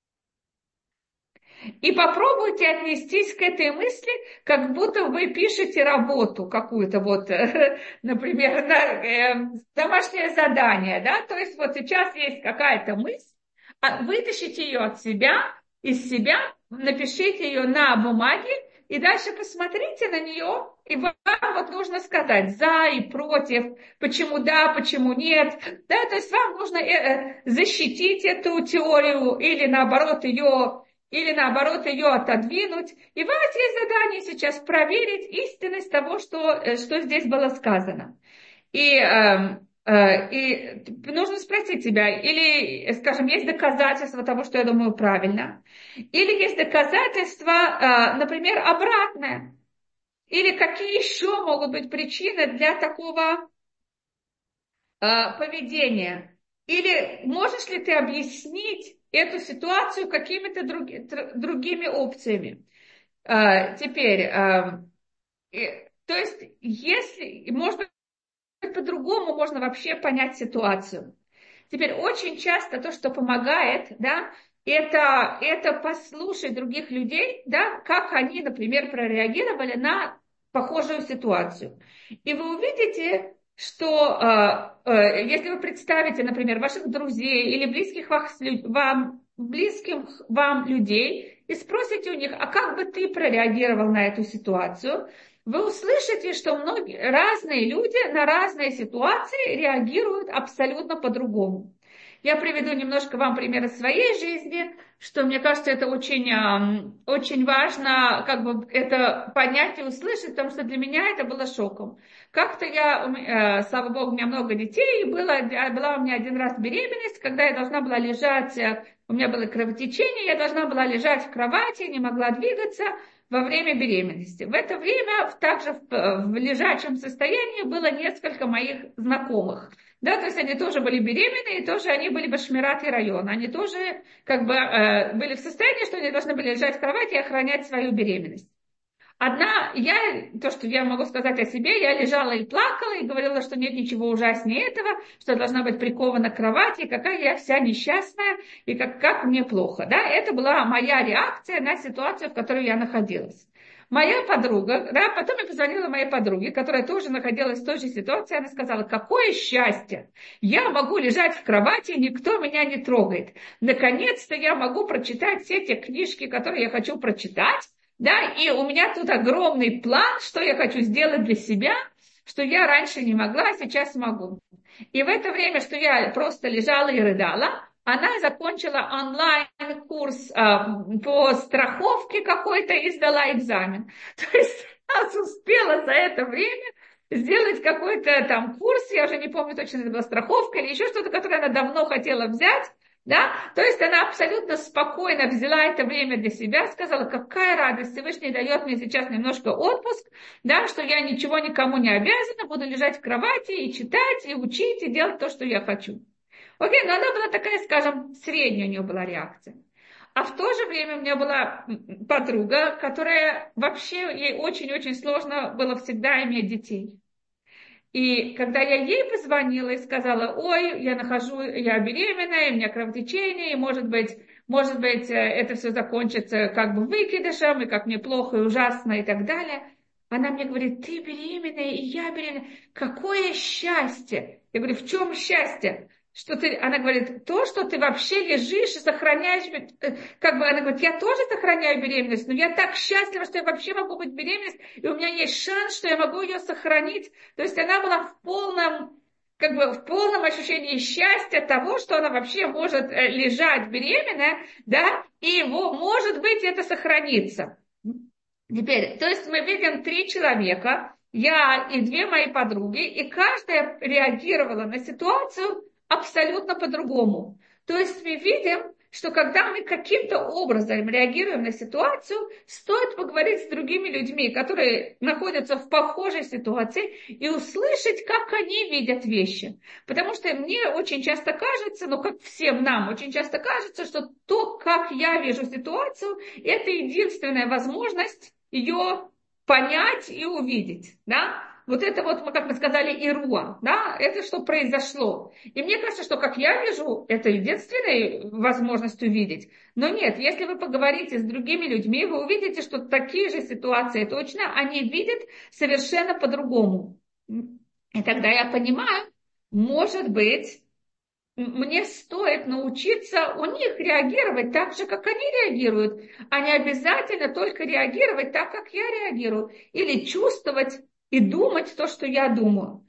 И попробуйте отнестись к этой мысли, как будто вы пишете работу какую-то, вот, например, на, э, домашнее задание, да, то есть вот сейчас есть какая-то мысль, а вытащите ее от себя, из себя, напишите ее на бумаге, и дальше посмотрите на нее, и вам вот нужно сказать за и против, почему да, почему нет, да, то есть вам нужно э, защитить эту теорию или наоборот ее или наоборот ее отодвинуть. И у вас есть задание сейчас проверить истинность того, что, что здесь было сказано. И, э, э, и нужно спросить себя, или, скажем, есть доказательства того, что я думаю правильно, или есть доказательства, э, например, обратное, или какие еще могут быть причины для такого э, поведения. Или можешь ли ты объяснить, эту ситуацию какими-то други, другими опциями. А, теперь, а, и, то есть, если, может быть, по-другому можно вообще понять ситуацию. Теперь очень часто то, что помогает, да, это, это послушать других людей, да, как они, например, прореагировали на похожую ситуацию. И вы увидите, что э, э, если вы представите, например, ваших друзей или близких вас, вам, близких вам людей и спросите у них, а как бы ты прореагировал на эту ситуацию, вы услышите, что многие разные люди на разные ситуации реагируют абсолютно по-другому. Я приведу немножко вам примеры своей жизни, что мне кажется, это очень, очень важно, как бы это понять и услышать, потому что для меня это было шоком. Как-то я, слава богу, у меня много детей, и было, была у меня один раз беременность, когда я должна была лежать, у меня было кровотечение, я должна была лежать в кровати, не могла двигаться во время беременности. В это время также в, в лежачем состоянии было несколько моих знакомых. Да, то есть они тоже были беременны, и тоже они были башмираты района. Они тоже как бы э, были в состоянии, что они должны были лежать в кровати и охранять свою беременность. Одна, я, то, что я могу сказать о себе, я лежала и плакала, и говорила, что нет ничего ужаснее этого, что я должна быть прикована к кровати, и какая я вся несчастная, и как, как мне плохо. Да? Это была моя реакция на ситуацию, в которой я находилась. Моя подруга, да, потом я позвонила моей подруге, которая тоже находилась в той же ситуации, она сказала, какое счастье, я могу лежать в кровати, никто меня не трогает. Наконец-то я могу прочитать все те книжки, которые я хочу прочитать, да, и у меня тут огромный план, что я хочу сделать для себя, что я раньше не могла, а сейчас могу. И в это время, что я просто лежала и рыдала, она закончила онлайн-курс э, по страховке какой-то и сдала экзамен. То есть она успела за это время сделать какой-то там курс, я уже не помню точно, это была страховка или еще что-то, которое она давно хотела взять. Да? То есть она абсолютно спокойно взяла это время для себя, сказала, какая радость, Всевышний дает мне сейчас немножко отпуск, да, что я ничего никому не обязана, буду лежать в кровати и читать, и учить, и делать то, что я хочу. Окей, но она была такая, скажем, средняя у нее была реакция. А в то же время у меня была подруга, которая вообще, ей очень-очень сложно было всегда иметь детей. И когда я ей позвонила и сказала, ой, я нахожу, я беременная, у меня кровотечение, и может быть, может быть, это все закончится как бы выкидышем, и как мне плохо и ужасно и так далее. Она мне говорит, ты беременная, и я беременная. Какое счастье! Я говорю, в чем счастье? Что ты, она говорит, то, что ты вообще лежишь и сохраняешь, как бы, она говорит, я тоже сохраняю беременность, но я так счастлива, что я вообще могу быть беременной, и у меня есть шанс, что я могу ее сохранить. То есть она была в полном, как бы, в полном ощущении счастья того, что она вообще может лежать беременная, да, и его, может быть, это сохранится. Теперь, то есть мы видим три человека, я и две мои подруги, и каждая реагировала на ситуацию абсолютно по-другому. То есть мы видим, что когда мы каким-то образом реагируем на ситуацию, стоит поговорить с другими людьми, которые находятся в похожей ситуации, и услышать, как они видят вещи. Потому что мне очень часто кажется, ну как всем нам, очень часто кажется, что то, как я вижу ситуацию, это единственная возможность ее понять и увидеть, да? Вот это вот, как мы сказали, ируа, да, это что произошло. И мне кажется, что, как я вижу, это единственная возможность увидеть. Но нет, если вы поговорите с другими людьми, вы увидите, что такие же ситуации точно, они видят совершенно по-другому. И тогда я понимаю, может быть, мне стоит научиться у них реагировать так же, как они реагируют, а не обязательно только реагировать так, как я реагирую, или чувствовать и думать то, что я думаю.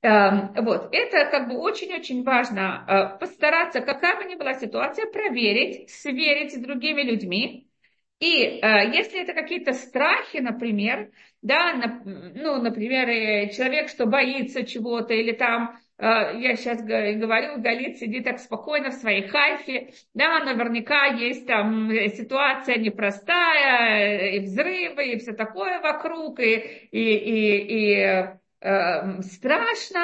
Вот. Это как бы очень-очень важно постараться, какая бы ни была ситуация, проверить, сверить с другими людьми. И э, если это какие-то страхи, например, да, на, ну, например, человек, что боится чего-то, или там, э, я сейчас говорю, Галит сидит так спокойно в своей хайфе, да, наверняка есть там ситуация непростая, и взрывы, и все такое вокруг, и, и, и, и э, страшно,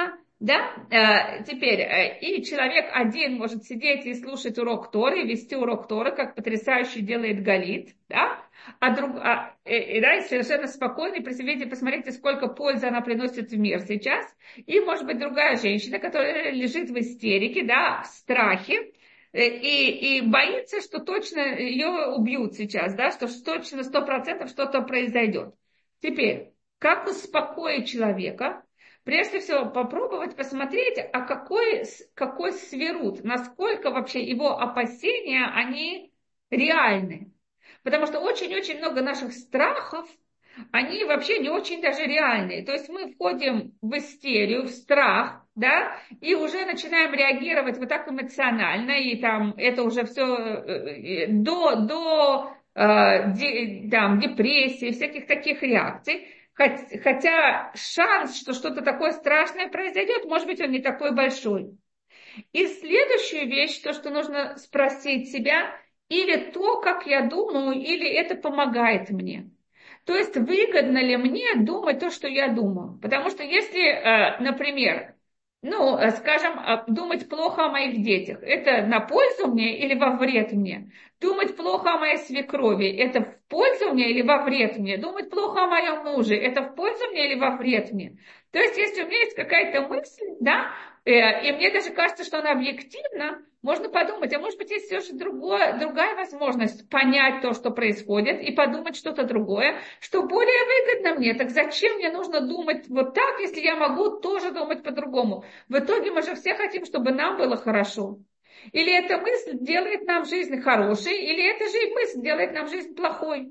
Да, э, теперь, э, и человек один может сидеть и слушать урок Торы, вести урок Торы, как потрясающе делает Галит, да, а друг, а, и, и, да, и совершенно спокойно, присмотрите, посмотрите, сколько пользы она приносит в мир сейчас, и, может быть, другая женщина, которая лежит в истерике, да, в страхе, э, и, и боится, что точно ее убьют сейчас, да, что точно сто процентов что-то произойдет. Теперь, как успокоить человека? Прежде всего попробовать посмотреть, а какой, какой сферут, насколько вообще его опасения, они реальны. Потому что очень-очень много наших страхов, они вообще не очень даже реальные. То есть мы входим в истерию, в страх, да, и уже начинаем реагировать вот так эмоционально, и там это уже все до, до э, де, там, депрессии, всяких таких реакций. Хотя шанс, что что-то такое страшное произойдет, может быть, он не такой большой. И следующую вещь, то, что нужно спросить себя, или то, как я думаю, или это помогает мне. То есть выгодно ли мне думать то, что я думаю. Потому что если, например, ну, скажем, думать плохо о моих детях, это на пользу мне или во вред мне? Думать плохо о моей свекрови, это в пользу мне или во вред мне? Думать плохо о моем муже, это в пользу мне или во вред мне? То есть, если у меня есть какая-то мысль, да, и мне даже кажется, что она объективна, можно подумать, а может быть, есть все же другое, другая возможность понять то, что происходит, и подумать что-то другое, что более выгодно мне. Так зачем мне нужно думать вот так, если я могу тоже думать по-другому? В итоге мы же все хотим, чтобы нам было хорошо. Или эта мысль делает нам жизнь хорошей, или эта же мысль делает нам жизнь плохой.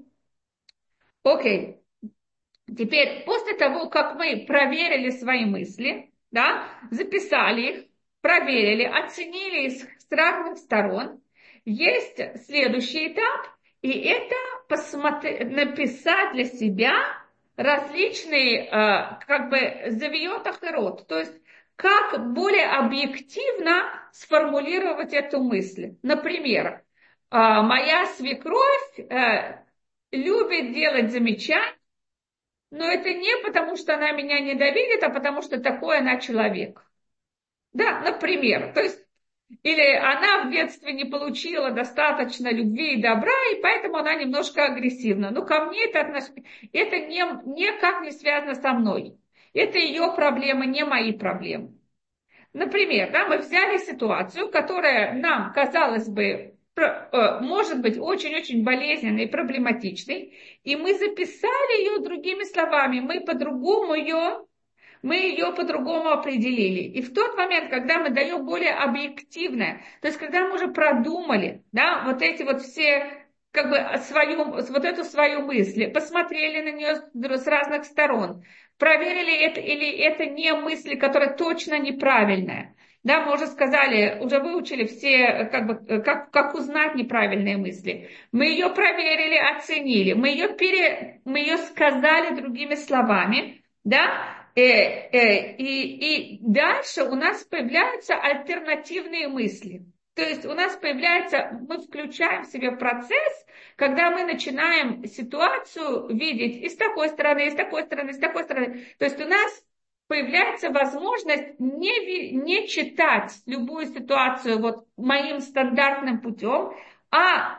Окей. Теперь, после того, как мы проверили свои мысли, да, записали их, проверили, оценили их с разных сторон, есть следующий этап, и это посмотри, написать для себя различные, э, как бы, завиот ахерот, то есть как более объективно сформулировать эту мысль. Например, э, моя свекровь э, любит делать замечания, но это не потому, что она меня ненавидит, а потому что такой она человек. Да, например. То есть, или она в детстве не получила достаточно любви и добра, и поэтому она немножко агрессивна. Но ко мне это отношение, это не, никак не связано со мной. Это ее проблемы, не мои проблемы. Например, да, мы взяли ситуацию, которая нам, казалось бы, может быть очень-очень болезненной и проблематичной, и мы записали ее другими словами, мы по-другому ее, мы ее по-другому определили. И в тот момент, когда мы даем более объективное, то есть когда мы уже продумали, да, вот эти вот все, как бы свою, вот эту свою мысль, посмотрели на нее с разных сторон, проверили это или это не мысль, которая точно неправильная. Да, мы уже сказали, уже выучили все, как бы, как, как узнать неправильные мысли. Мы ее проверили, оценили, мы ее, пере, мы ее сказали другими словами, да, э, э, и, и дальше у нас появляются альтернативные мысли. То есть у нас появляется, мы включаем в себе процесс, когда мы начинаем ситуацию видеть и с такой стороны, и с такой стороны, и с такой стороны. То есть у нас появляется возможность не, не читать любую ситуацию вот моим стандартным путем, а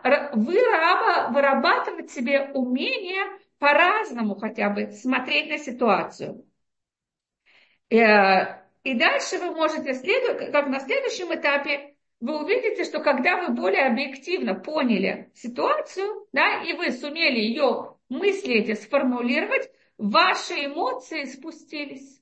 вырабатывать себе умение по-разному хотя бы смотреть на ситуацию. И дальше вы можете, следовать, как на следующем этапе, вы увидите, что когда вы более объективно поняли ситуацию, да, и вы сумели ее мысли эти сформулировать, ваши эмоции спустились.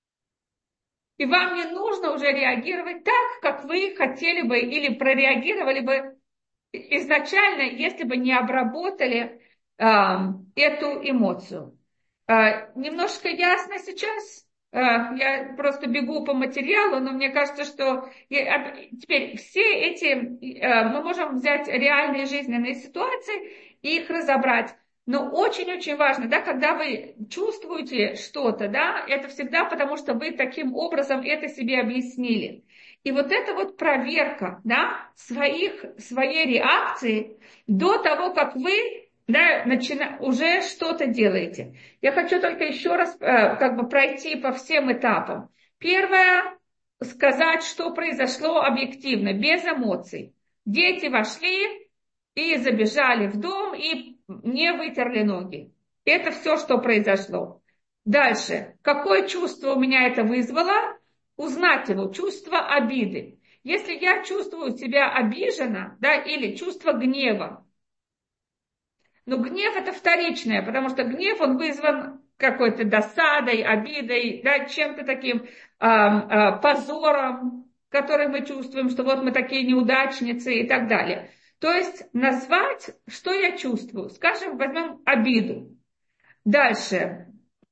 И вам не нужно уже реагировать так, как вы хотели бы или прореагировали бы изначально, если бы не обработали э, эту эмоцию. Э, немножко ясно сейчас? Э, я просто бегу по материалу, но мне кажется, что я, теперь все эти, э, мы можем взять реальные жизненные ситуации и их разобрать. Но очень-очень важно, да, когда вы чувствуете что-то, да, это всегда потому, что вы таким образом это себе объяснили. И вот эта вот проверка, да, своих, своей реакции до того, как вы, да, начина, уже что-то делаете. Я хочу только еще раз э, как бы пройти по всем этапам. Первое, сказать, что произошло объективно, без эмоций. Дети вошли и забежали в дом и не вытерли ноги. Это все, что произошло. Дальше. Какое чувство у меня это вызвало? Узнать его. Чувство обиды. Если я чувствую себя обижена, да, или чувство гнева, но гнев это вторичное, потому что гнев, он вызван какой-то досадой, обидой, да, чем-то таким а, а, позором, который мы чувствуем, что вот мы такие неудачницы и так далее. То есть назвать, что я чувствую. Скажем, возьмем обиду. Дальше.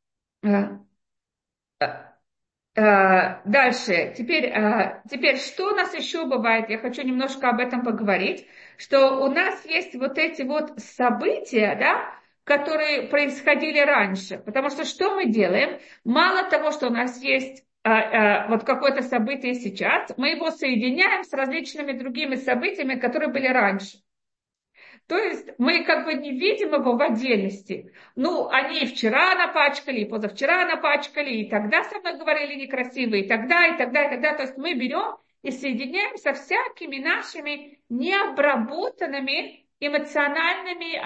Дальше. Теперь, теперь, что у нас еще бывает? Я хочу немножко об этом поговорить. Что у нас есть вот эти вот события, да, которые происходили раньше. Потому что что мы делаем? Мало того, что у нас есть вот какое-то событие сейчас, мы его соединяем с различными другими событиями, которые были раньше. То есть мы как бы не видим его в отдельности. Ну, они и вчера напачкали, и позавчера напачкали, и тогда со мной говорили некрасиво, и тогда, и тогда, и тогда. То есть мы берем и соединяем со всякими нашими необработанными эмоциональными,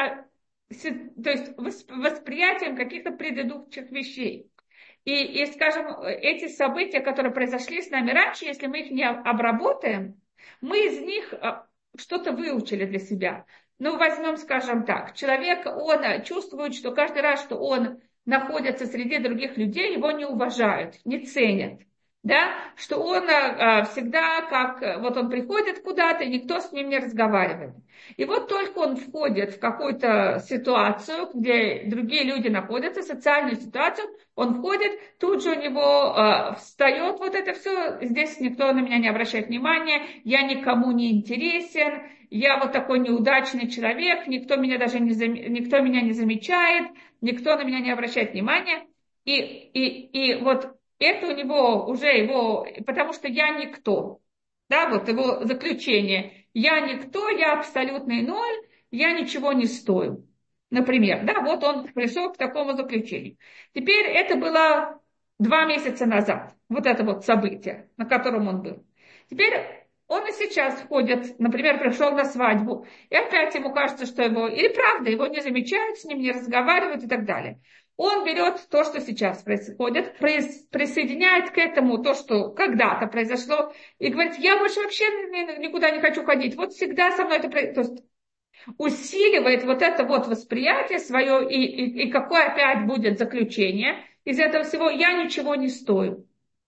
то есть восприятием каких-то предыдущих вещей. И, и, скажем, эти события, которые произошли с нами раньше, если мы их не обработаем, мы из них что-то выучили для себя. Ну, возьмем, скажем так, человек, он чувствует, что каждый раз, что он находится среди других людей, его не уважают, не ценят. Да? Что он а, всегда, как вот он приходит куда-то, и никто с ним не разговаривает. И вот только он входит в какую-то ситуацию, где другие люди находятся, социальную ситуацию, он входит, тут же у него а, встает вот это все, здесь никто на меня не обращает внимания, я никому не интересен, я вот такой неудачный человек, никто меня даже не, зам... никто меня не замечает, никто на меня не обращает внимания. И, и, и вот это у него уже его, потому что я никто. Да, вот его заключение. Я никто, я абсолютный ноль, я ничего не стою. Например, да, вот он пришел к такому заключению. Теперь это было два месяца назад, вот это вот событие, на котором он был. Теперь он и сейчас входит, например, пришел на свадьбу, и опять ему кажется, что его, или правда, его не замечают, с ним не разговаривают и так далее. Он берет то, что сейчас происходит, присоединяет к этому то, что когда-то произошло, и говорит, я больше вообще никуда не хочу ходить, вот всегда со мной это происходит. То есть усиливает вот это вот восприятие свое, и, и, и какое опять будет заключение из этого всего, я ничего не стою.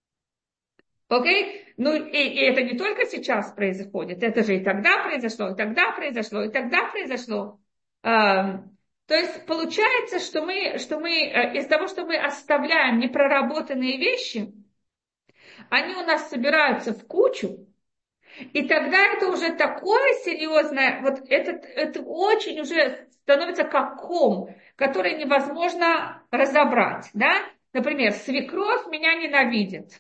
Окей? Okay? Ну, и, и это не только сейчас происходит, это же и тогда произошло, и тогда произошло, и тогда произошло. То есть получается, что мы, что мы из того, что мы оставляем непроработанные вещи, они у нас собираются в кучу, и тогда это уже такое серьезное, вот это, это очень уже становится как ком, который невозможно разобрать. Да? Например, свекровь меня ненавидит.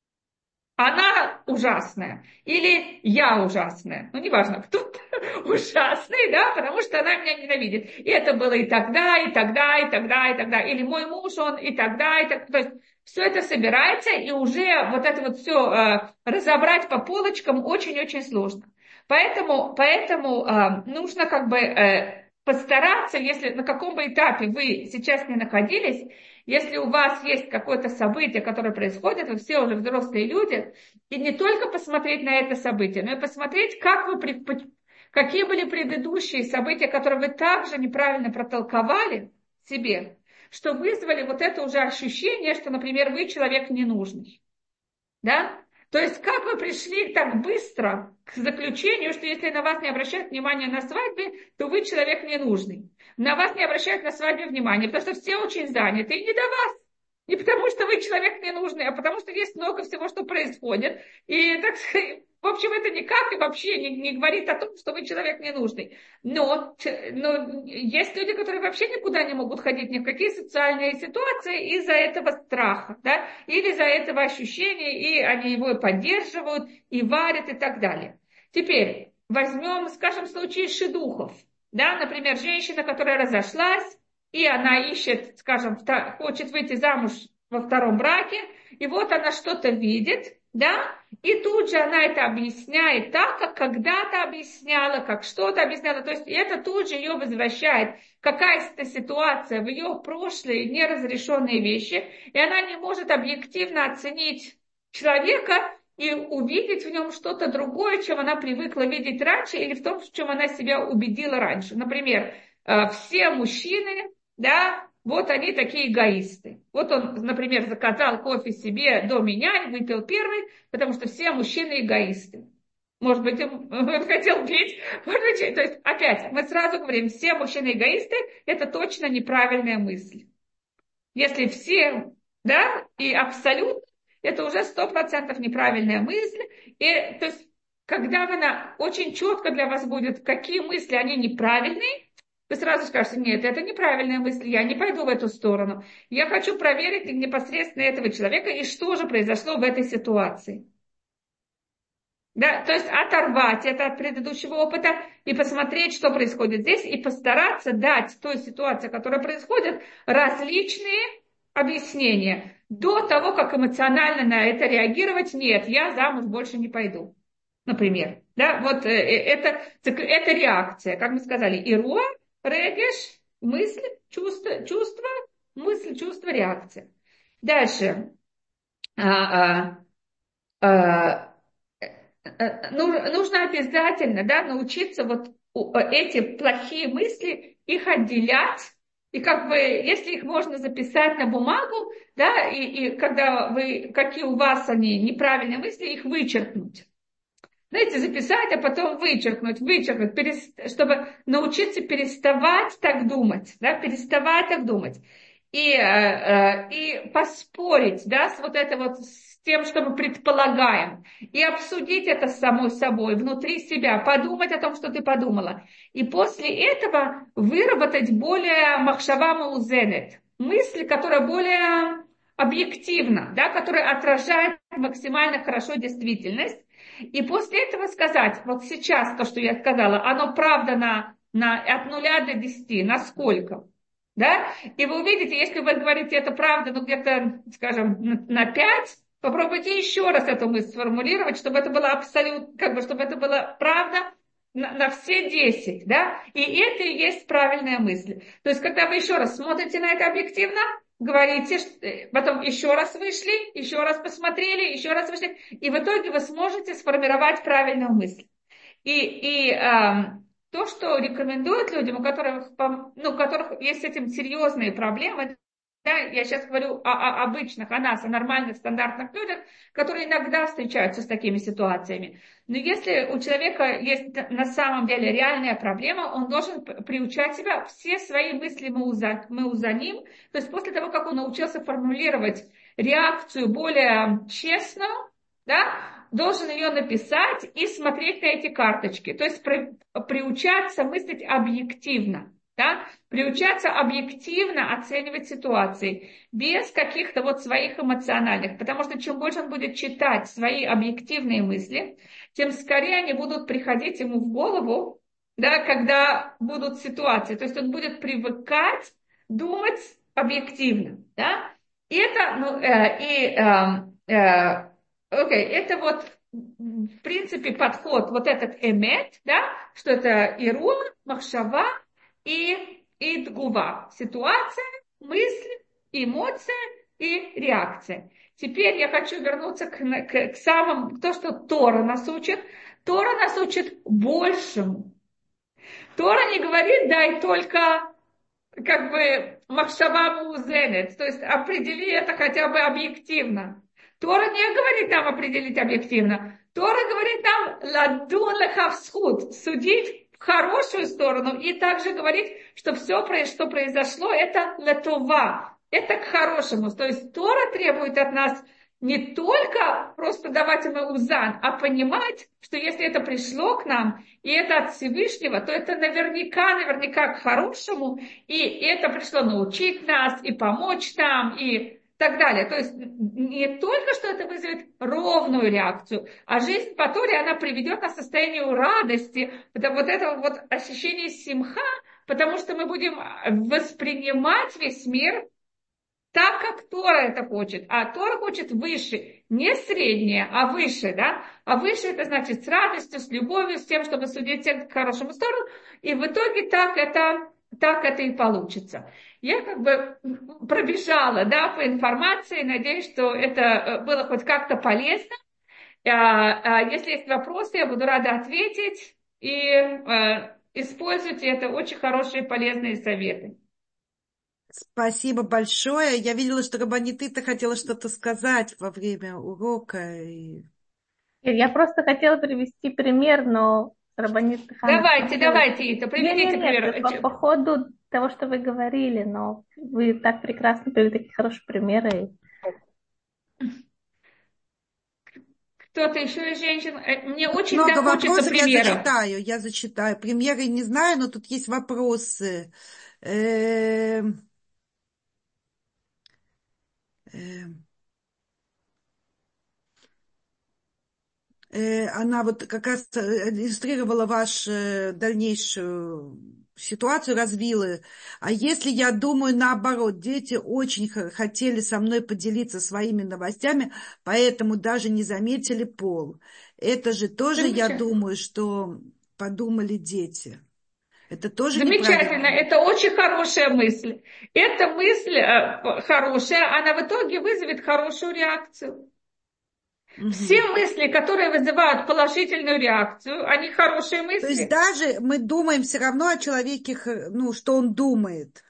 Она ужасная. Или я ужасная. Ну, неважно, кто ужасный, да, потому что она меня ненавидит. И это было и тогда, и тогда, и тогда, и тогда. Или мой муж, он и тогда, и тогда. То есть все это собирается, и уже вот это вот все э, разобрать по полочкам очень-очень сложно. Поэтому, поэтому э, нужно как бы э, постараться, если на каком бы этапе вы сейчас не находились, если у вас есть какое-то событие, которое происходит, вы все уже взрослые люди, и не только посмотреть на это событие, но и посмотреть, как вы, какие были предыдущие события, которые вы также неправильно протолковали себе, что вызвали вот это уже ощущение, что, например, вы человек ненужный. Да? То есть как вы пришли так быстро к заключению, что если на вас не обращают внимания на свадьбе, то вы человек ненужный. На вас не обращают на свадьбе внимания, потому что все очень заняты, и не до вас. Не потому что вы человек ненужный, а потому что есть много всего, что происходит. И, так сказать, в общем, это никак и вообще не, не говорит о том, что вы человек ненужный. Но, но есть люди, которые вообще никуда не могут ходить, ни в какие социальные ситуации из-за этого страха, да, или из-за этого ощущения, и они его поддерживают, и варят, и так далее. Теперь возьмем, скажем, случай шидухов. Да, например, женщина, которая разошлась, и она ищет, скажем, хочет выйти замуж во втором браке, и вот она что-то видит, да, И тут же она это объясняет так, как когда-то объясняла, как что-то объясняла. То есть это тут же ее возвращает какая-то ситуация в ее прошлые неразрешенные вещи, и она не может объективно оценить человека и увидеть в нем что-то другое, чем она привыкла видеть раньше, или в том, в чем она себя убедила раньше. Например, все мужчины, да, вот они такие эгоисты. Вот он, например, заказал кофе себе до меня и выпил первый, потому что все мужчины эгоисты. Может быть, он хотел пить. Может быть, то есть, опять, мы сразу говорим, все мужчины эгоисты, это точно неправильная мысль. Если все, да, и абсолютно, это уже сто процентов неправильная мысль. И, то есть, когда она очень четко для вас будет, какие мысли, они неправильные, вы сразу скажете, нет, это неправильная мысль, я не пойду в эту сторону. Я хочу проверить непосредственно этого человека и что же произошло в этой ситуации. Да, то есть оторвать это от предыдущего опыта и посмотреть, что происходит здесь, и постараться дать той ситуации, которая происходит, различные объяснения. До того, как эмоционально на это реагировать, нет, я замуж больше не пойду. Например. Да, вот это, это реакция, как мы сказали, ируа, регеш, мысль, чувство, чувство, мысль, чувство, реакция. Дальше. А, а, а, нужно обязательно, да, научиться вот эти плохие мысли, их отделять, и как бы, если их можно записать на бумагу, да, и, и когда вы, какие у вас они неправильные мысли, их вычеркнуть. Знаете, записать, а потом вычеркнуть, вычеркнуть, перест... чтобы научиться переставать так думать, да, переставать так думать. И, э, и поспорить, да, с вот это вот, с тем, что мы предполагаем. И обсудить это с самой собой, внутри себя, подумать о том, что ты подумала. И после этого выработать более махшава маузенет, мысль, которая более объективна, да, которая отражает максимально хорошо действительность. И после этого сказать, вот сейчас то, что я сказала, оно правда на, на, от нуля до десяти, на сколько? Да? И вы увидите, если вы говорите, это правда, ну где-то, скажем, на, на пять, попробуйте еще раз эту мысль сформулировать, чтобы это было абсолютно, как бы, чтобы это было правда на, на все десять, да? И это и есть правильная мысль. То есть, когда вы еще раз смотрите на это объективно, говорите, потом еще раз вышли, еще раз посмотрели, еще раз вышли, и в итоге вы сможете сформировать правильную мысль. И, и эм, то, что рекомендуют людям, у которых, ну, у которых есть с этим серьезные проблемы, да, я сейчас говорю о, о обычных, о нас, о нормальных, стандартных людях, которые иногда встречаются с такими ситуациями. Но если у человека есть на самом деле реальная проблема, он должен приучать себя, все свои мысли мы за ним, то есть после того, как он научился формулировать реакцию более честную, да, должен ее написать и смотреть на эти карточки, то есть при, приучаться мыслить объективно. Да? Приучаться объективно оценивать ситуации, без каких-то вот своих эмоциональных. Потому что чем больше он будет читать свои объективные мысли, тем скорее они будут приходить ему в голову, да, когда будут ситуации. То есть он будет привыкать думать объективно. Да? И это, ну, э, и, э, э, okay, это вот, в принципе, подход, вот этот эмет, да, что это ируа, махшава, И, и тгува. Ситуация, мысль, эмоция и реакция. Теперь я хочу вернуться к, к, к самому, то, что Тора нас учит. Тора нас учит большему. Тора не говорит, дай только как бы махшава музенет, то есть определи это хотя бы объективно. Тора не говорит нам определить объективно. Тора говорит нам ладун лехавсхуд, судить в хорошую сторону и также говорить, что все, что произошло, это латова, это к хорошему. То есть Тора требует от нас не только просто давать ему узан, а понимать, что если это пришло к нам, и это от Всевышнего, то это наверняка, наверняка к хорошему, и это пришло научить нас, и помочь нам, и так далее. То есть не только, что это вызовет ровную реакцию, а жизнь по Торе, она приведет нас к состоянию радости, это вот это вот ощущение симха, потому что мы будем воспринимать весь мир так, как Тора это хочет. А Тора хочет выше, не среднее, а выше, да? А выше это значит с радостью, с любовью, с тем, чтобы судить всех к хорошему сторону. И в итоге так это, так это и получится. Я как бы пробежала, да, по информации, надеюсь, что это было хоть как-то полезно. А, а, Если есть вопросы, я буду рада ответить. И а, используйте это, очень хорошие полезные советы. Спасибо большое. Я видела, что Рабанит хотела что-то сказать во время урока. И... Я просто хотела привести пример, но Рабанит Хана Давайте, сказала... давайте, Ита, Нет, нет, приведите нет, по, пример. по ходу того, что вы говорили, но вы так прекрасно привели такие хорошие примеры. Кто-то еще из женщин. Э, Мне очень Много так хочется вопросов, я примеров. зачитаю, я зачитаю. Примеры не знаю, но тут есть вопросы. Эм, эм, э, Она вот как раз э, иллюстрировала вашу э, дальнейшую ситуацию, развила. А если я думаю наоборот, дети очень х- хотели со мной поделиться своими новостями, поэтому даже не заметили пол. Это же тоже, я Замечательно. думаю, что подумали дети. Это тоже Замечательно, неправильно. это очень хорошая мысль. Эта мысль э, хорошая, она в итоге вызовет хорошую реакцию. Все Мгм. мысли, которые вызывают положительную реакцию, они хорошие То есть мысли. даже мы думаем все равно о человеке, х- ну, что он думает.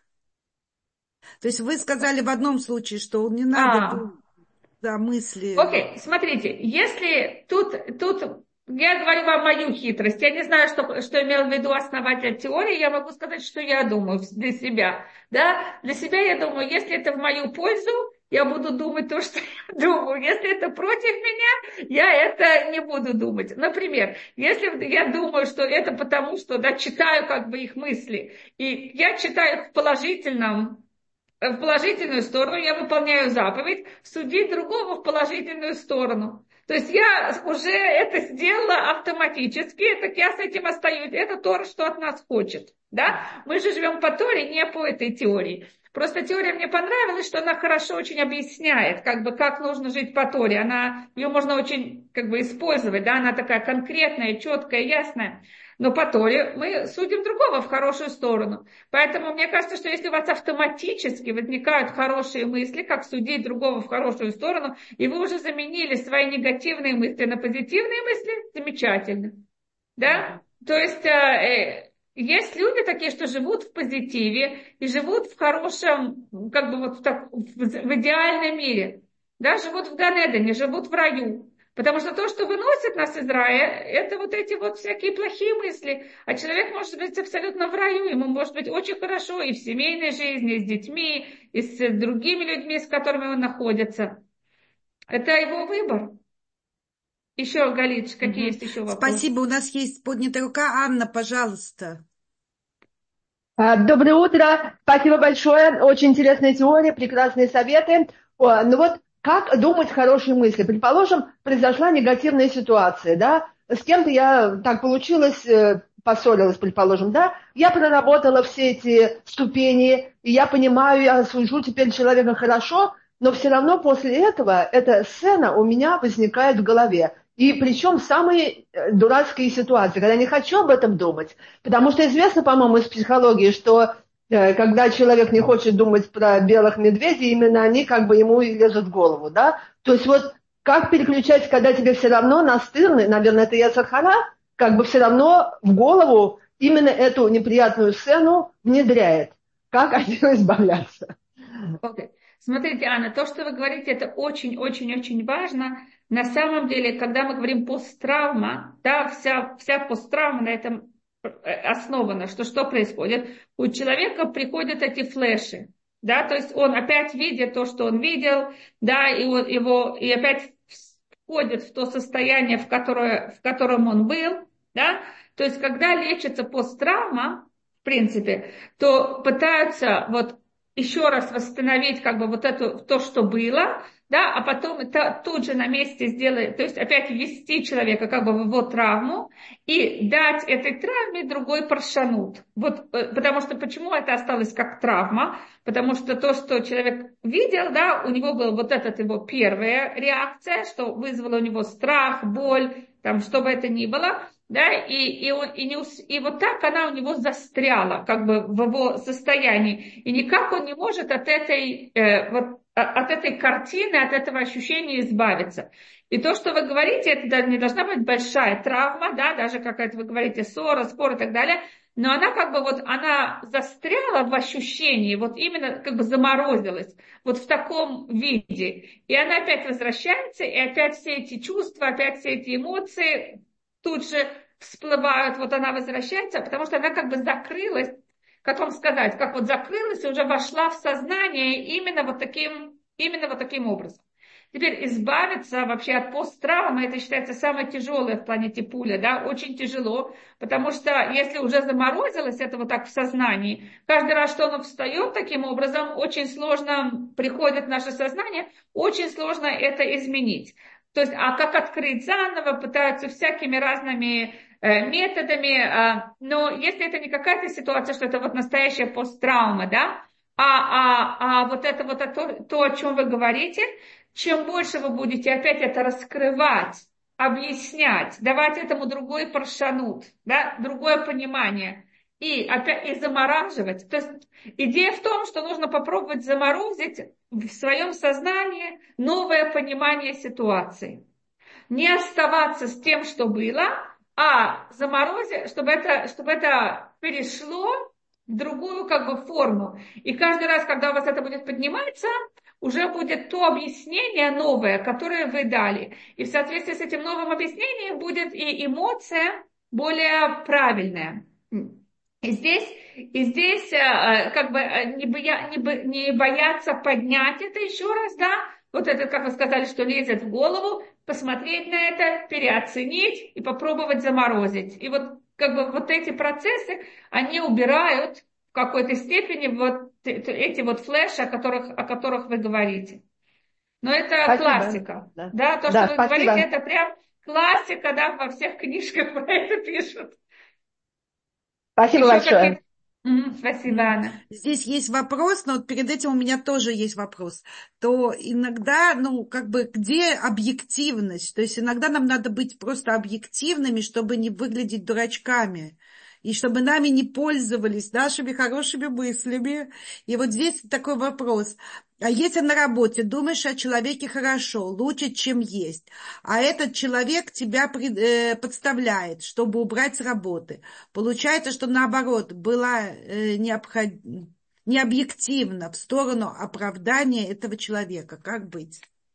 То есть вы сказали в одном случае, что не надо А, думать за мысли. окей, смотрите, если тут, тут я говорю вам мою хитрость, я не знаю, что, что имел в виду основатель теории, я могу сказать, что я думаю для себя. Да? Для себя я думаю, если это в мою пользу, я буду думать то, что я думаю. Если это против меня, я это не буду думать. Например, если я думаю, что это потому, что да, читаю как бы их мысли, и я читаю их в положительном в положительную сторону, я выполняю заповедь, судить другого в положительную сторону. То есть я уже это сделала автоматически, так я с этим остаюсь. Это то, что от нас хочет. Да? Мы же живем по Торе, не по этой теории. Просто теория мне понравилась, что она хорошо очень объясняет, как бы, как нужно жить по Торе. Она, ее можно очень как бы, использовать, да? Она такая конкретная, четкая, ясная. Но по Торе мы судим другого в хорошую сторону. Поэтому мне кажется, что если у вас автоматически возникают хорошие мысли, как судить другого в хорошую сторону, и вы уже заменили свои негативные мысли на позитивные мысли, замечательно. Да? То есть э, есть люди такие, что живут в позитиве и живут в хорошем, как бы вот в, так, в, в идеальном мире. Да, живут в Ганедане, живут в раю. Потому что то, что выносит нас из рая, это вот эти вот всякие плохие мысли. А человек может быть абсолютно в раю, ему может быть очень хорошо и в семейной жизни, и с детьми, и с другими людьми, с которыми он находится. Это его выбор. Еще, Галич, какие Мгм. есть еще вопросы? Спасибо. У нас есть поднятая рука. Анна, пожалуйста. А, Доброе утро, спасибо большое, очень интересная теория, прекрасные советы. О, ну вот, как думать хорошие мысли? Предположим, произошла негативная ситуация, да, с кем-то я, так получилось, э, поссорилась, предположим, да, я проработала все эти ступени, и я понимаю, я сужу теперь человека хорошо, но все равно после этого эта сцена у меня возникает в голове. И причем самые э, дурацкие ситуации, когда я не хочу об этом думать. Потому что известно, по-моему, из психологии, что э, когда человек не хочет думать про белых медведей, именно они как бы ему и лезут в голову, да? То есть вот как переключать, когда тебе все равно настырно, наверное, это Яцер-хара, как бы все равно в голову именно эту неприятную сцену внедряет. Как от нее избавляться? Окей. Смотрите, Анна, то, что вы говорите, это очень-очень-очень важно. На самом деле, когда мы говорим посттравма, да, вся, вся посттравма на этом э, основана, что что происходит? У человека приходят эти флеши, да, то есть он опять видит то, что он видел, да, и вот его, и опять входит в то состояние, в, которое, в котором он был, да, то есть когда лечится посттравма, в принципе, то пытаются вот еще раз восстановить как бы вот это, то, что было, да, а потом это тут же на месте сделать, то есть опять ввести человека как бы в его травму и дать этой травме другой паршанут. Вот, потому что почему это осталось как травма? Потому что то, что человек видел, да, у него была вот эта его первая реакция, что вызвало у него страх, боль, там, что бы это ни было, да, и, и, он, и, не, и вот так она у него застряла, как бы в его состоянии. И никак он не может от этой, э, вот, от этой картины, от этого ощущения избавиться. И то, что вы говорите, это не должна быть большая травма, да, даже какая-то, вы говорите, ссора, спор и так далее, но она как бы вот, она застряла в ощущении, вот именно как бы заморозилась, вот в таком виде. И она опять возвращается, и опять все эти чувства, опять все эти эмоции тут же всплывают, вот она возвращается, потому что она как бы закрылась, как вам сказать, как вот закрылась и уже вошла в сознание именно вот таким, именно вот таким образом. Теперь избавиться вообще от посттравмы, это считается самое тяжелое в плане типуля, да, очень тяжело, потому что если уже заморозилось это вот так в сознании, каждый раз, что оно встает таким образом, очень сложно приходит в наше сознание, очень сложно это изменить. То есть, а как открыть заново, пытаются всякими разными э, методами, э, но если это не какая-то ситуация, что это вот настоящая посттравма, да, а, а, а вот это вот то, то, о чем вы говорите, чем больше вы будете опять это раскрывать, объяснять, давать этому другой паршанут, да, другое понимание, и опять и замораживать. То есть идея в том, что нужно попробовать заморозить в своем сознании новое понимание ситуации. Не оставаться с тем, что было, а заморозить, чтобы это, чтобы это перешло в другую как бы форму. И каждый раз, когда у вас это будет подниматься, уже будет то объяснение новое, которое вы дали. И в соответствии с этим новым объяснением будет и эмоция более правильная. И здесь, и здесь как бы не, боя, не, бо, не бояться поднять это еще раз, да, вот это, как вы сказали, что лезет в голову, посмотреть на это, переоценить и попробовать заморозить. И вот как бы вот эти процессы, они убирают в какой-то степени вот эти вот флеши, о которых, о которых вы говорите. Но это спасибо. Классика. Да, да то, да, что вы спасибо. Говорите, это прям классика, да, во всех книжках про это пишут. Спасибо Еще большое. Mm, спасибо, Анна. Здесь есть вопрос, но вот перед этим у меня тоже есть вопрос. То иногда, ну, как бы, где объективность? То есть иногда нам надо быть просто объективными, чтобы не выглядеть дурачками. И чтобы нами не пользовались нашими хорошими мыслями. И вот здесь такой вопрос. А если на работе думаешь о человеке хорошо, лучше, чем есть, а этот человек тебя подставляет, чтобы убрать с работы, получается, что наоборот, была необход... необъективна в сторону оправдания этого человека. Как быть?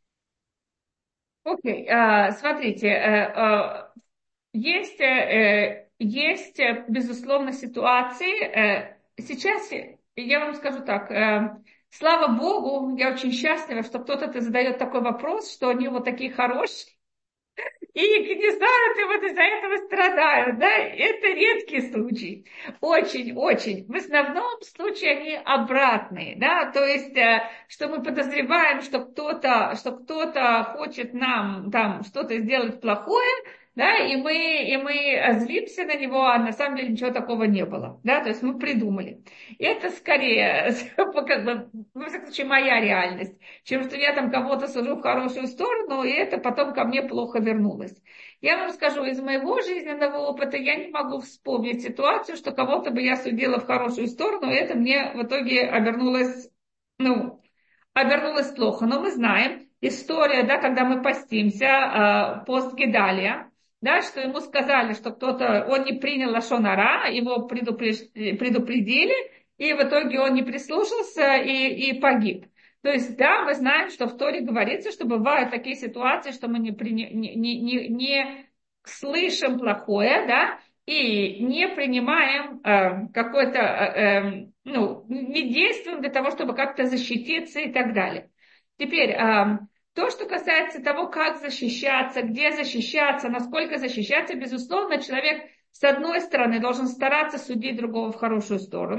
Окей, okay. uh, смотрите, uh, uh, есть... Uh, Есть, безусловно, ситуации. Сейчас я вам скажу так. Слава Богу, я очень счастлива, что кто-то задает такой вопрос, что они вот такие хорошие. И не знают, и вот из-за этого страдают. Да? Это редкий случай. Очень-очень. В основном случаи они обратные. Да? То есть, что мы подозреваем, что кто-то, что кто-то хочет нам там что-то сделать плохое, да, и мы, и мы злимся на него, а на самом деле ничего такого не было. Да? То есть мы придумали. И это скорее, как бы, во всяком случае, моя реальность, чем что я там кого-то сужу в хорошую сторону, и это потом ко мне плохо вернулось. Я вам скажу, из моего жизненного опыта я не могу вспомнить ситуацию, что кого-то бы я судила в хорошую сторону, и это мне в итоге обернулось, ну, обернулось плохо. Но мы знаем, история, да, когда мы постимся, пост Гедалия, да, что ему сказали, что кто-то, он не принял лашон ара, его предупредили, и в итоге он не прислушался и, и погиб. То есть, да, мы знаем, что в Торе говорится, что бывают такие ситуации, что мы не, не, не, не, не слышим плохое, да, и не принимаем э, какое-то, э, ну, не действуем для того, чтобы как-то защититься и так далее. Теперь, э, то, что касается того, как защищаться, где защищаться, насколько защищаться, безусловно, человек, с одной стороны, должен стараться судить другого в хорошую сторону,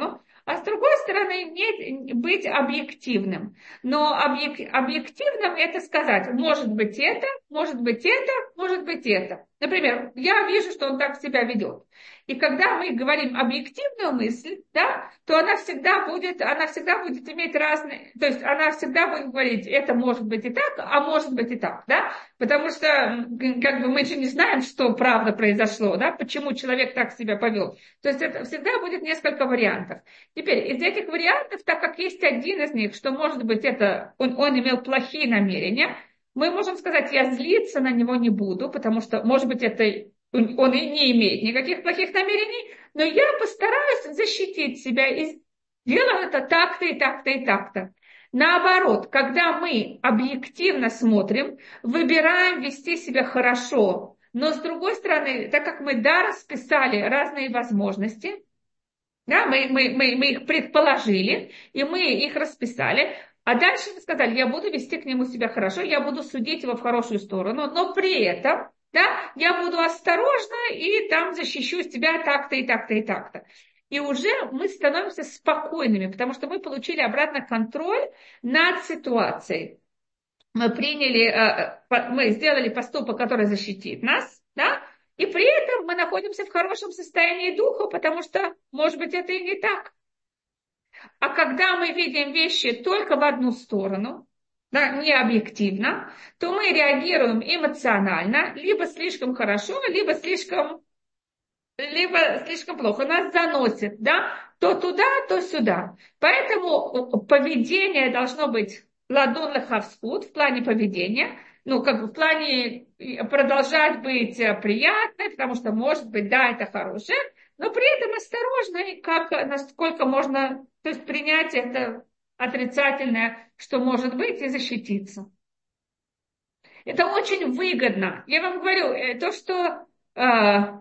а с другой стороны не быть объективным. Но объек, объективным это сказать, может быть это, может быть это, может быть это. Например, я вижу, что он так себя ведет. И когда мы говорим объективную мысль, да, то она всегда будет, она всегда будет иметь разные, то есть она всегда будет говорить, это может быть и так, а может быть и так, да, потому что как бы мы же не знаем, что правда произошло, да, почему человек так себя повел. То есть это всегда будет несколько вариантов. Теперь из этих вариантов, так как есть один из них, что может быть это он, он имел плохие намерения, мы можем сказать, я злиться на него не буду, потому что, может быть, это он и не имеет никаких плохих намерений, но я постараюсь защитить себя и делаю это так-то и так-то и так-то. Наоборот, когда мы объективно смотрим, выбираем вести себя хорошо, но с другой стороны, так как мы, да, расписали разные возможности, да, мы, мы, мы, мы их предположили, и мы их расписали, а дальше мы сказали, я буду вести к нему себя хорошо, я буду судить его в хорошую сторону, но при этом, да, я буду осторожна и там защищу тебя так-то и так-то и так-то. И уже мы становимся спокойными, потому что мы получили обратно контроль над ситуацией. Мы приняли, мы сделали поступок, который защитит нас, да, и при этом мы находимся в хорошем состоянии духа, потому что, может быть, это и не так. А когда мы видим вещи только в одну сторону, да, не объективно, то мы реагируем эмоционально, либо слишком хорошо, либо слишком, либо слишком плохо. Нас заносит, да, то туда, то сюда. Поэтому поведение должно быть ладун лехавскут в плане поведения, ну, как бы в плане продолжать быть приятной, потому что, может быть, да, это хорошее, но при этом осторожно, как, насколько можно, то есть принять это отрицательное, что может быть, и защититься. Это очень выгодно. Я вам говорю, то, что... Э,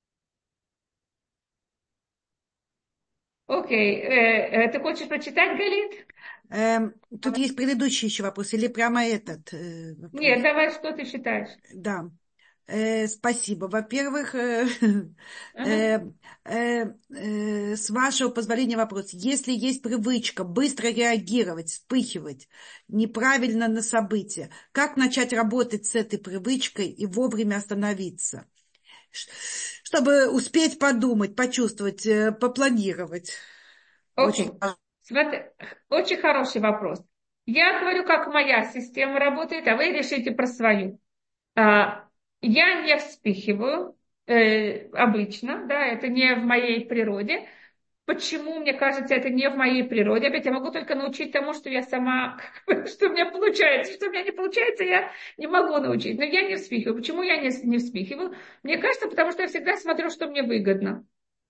окей, э, э, ты хочешь прочитать, Галит? Эм, тут есть предыдущий еще вопрос, или прямо этот э, вопрос? Нет, давай, что ты считаешь? Да. Э, спасибо. Во-первых, э, э, э, э, с вашего позволения вопрос. Если есть привычка быстро реагировать, вспыхивать неправильно на события, как начать работать с этой привычкой и вовремя остановиться? Чтобы успеть подумать, почувствовать, э, попланировать. Окей. Очень... Смотри, очень хороший вопрос. Я говорю, как моя система работает, а вы решите про свою. Я не вспыхиваю э, обычно, да, это не в моей природе. Почему, мне кажется, это не в моей природе? Опять я могу только научить тому, что я сама, что у меня получается. Что у меня не получается, я не могу научить. Но я не вспыхиваю. Почему я не, не вспыхиваю? Мне кажется, потому что я всегда смотрю, что мне выгодно.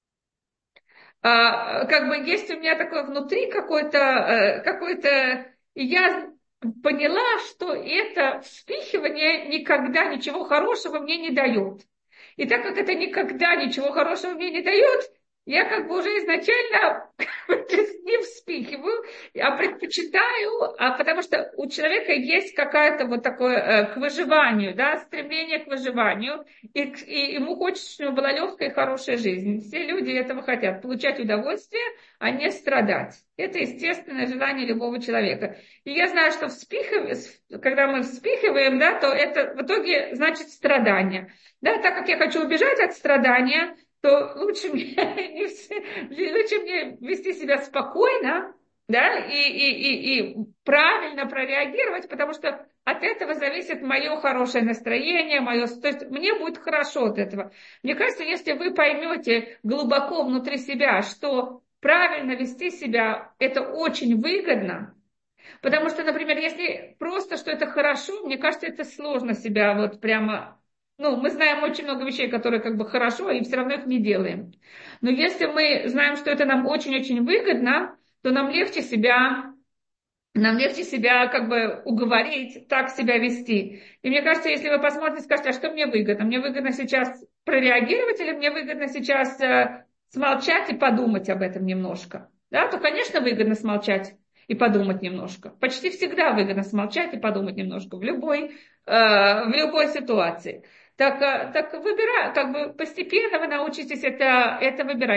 А, как бы есть у меня такое внутри какое-то, какое-то, и я поняла, что это вспыхивание никогда ничего хорошего мне не дает. И так как это никогда ничего хорошего мне не дает, я как бы уже изначально не вспыхиваю, а предпочитаю, а потому что у человека есть какая-то вот такое э, к выживанию, да, стремление к выживанию, и, и ему хочется, чтобы была легкая и хорошая жизнь. Все люди этого хотят, получать удовольствие, а не страдать. Это естественное желание любого человека. И я знаю, что вспыхив... когда мы вспыхиваем, да, то это в итоге значит страдание. Да, так как я хочу убежать от страдания, то лучше мне, лучше мне вести себя спокойно, да, и, и, и, и правильно прореагировать, потому что от этого зависит мое хорошее настроение, мое, то есть мне будет хорошо от этого. Мне кажется, если вы поймете глубоко внутри себя, что правильно вести себя, это очень выгодно, потому что, например, если просто, что это хорошо, мне кажется, это сложно себя вот прямо... Ну, мы знаем очень много вещей, которые как бы хорошо, и все равно их не делаем. Но если мы знаем, что это нам очень-очень выгодно, то нам легче себя, нам легче себя как бы уговорить, так себя вести. И мне кажется, если вы посмотрите, скажете, а что мне выгодно? Мне выгодно сейчас прореагировать или мне выгодно сейчас э, смолчать и подумать об этом немножко? Да, то, конечно, выгодно смолчать и подумать немножко. Почти всегда выгодно смолчать и подумать немножко в любой, э, в любой ситуации. Так, так выбирай, как бы постепенно вы научитесь это, это выбирать.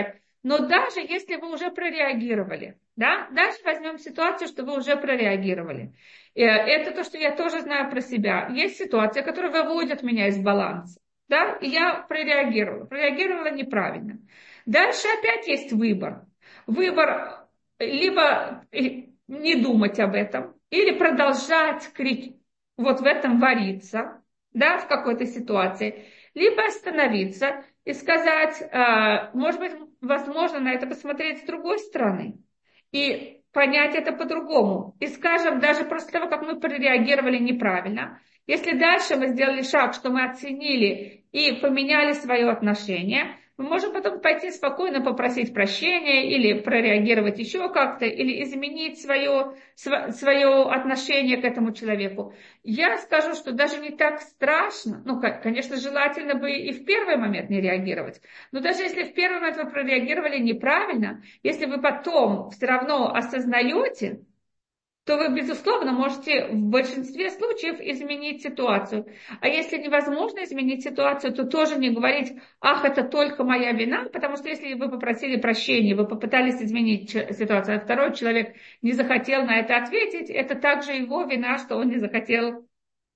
Но даже если вы уже прореагировали, да, даже возьмем ситуацию, что вы уже прореагировали. Это то, что я тоже знаю про себя. Есть ситуация, которая выводит меня из баланса, да, и я прореагировала, прореагировала неправильно. Дальше опять есть выбор. Выбор либо не думать об этом, или продолжать кричать, вот в этом вариться, да, в какой-то ситуации, либо остановиться и сказать, э, может быть, возможно, на это посмотреть с другой стороны и понять это по-другому. И скажем, даже после того, как мы прореагировали неправильно, если дальше мы сделали шаг, что мы оценили и поменяли свое отношение, мы можем потом пойти спокойно попросить прощения или прореагировать еще как-то, или изменить свое, свое отношение к этому человеку. Я скажу, что даже не так страшно, ну, конечно, желательно бы и в первый момент не реагировать, но даже если в первый момент вы прореагировали неправильно, если вы потом все равно осознаете, то вы, безусловно, можете в большинстве случаев изменить ситуацию. А если невозможно изменить ситуацию, то тоже не говорить, ах, это только моя вина, потому что если вы попросили прощения, вы попытались изменить ситуацию, а второй человек не захотел на это ответить, это также его вина, что он не захотел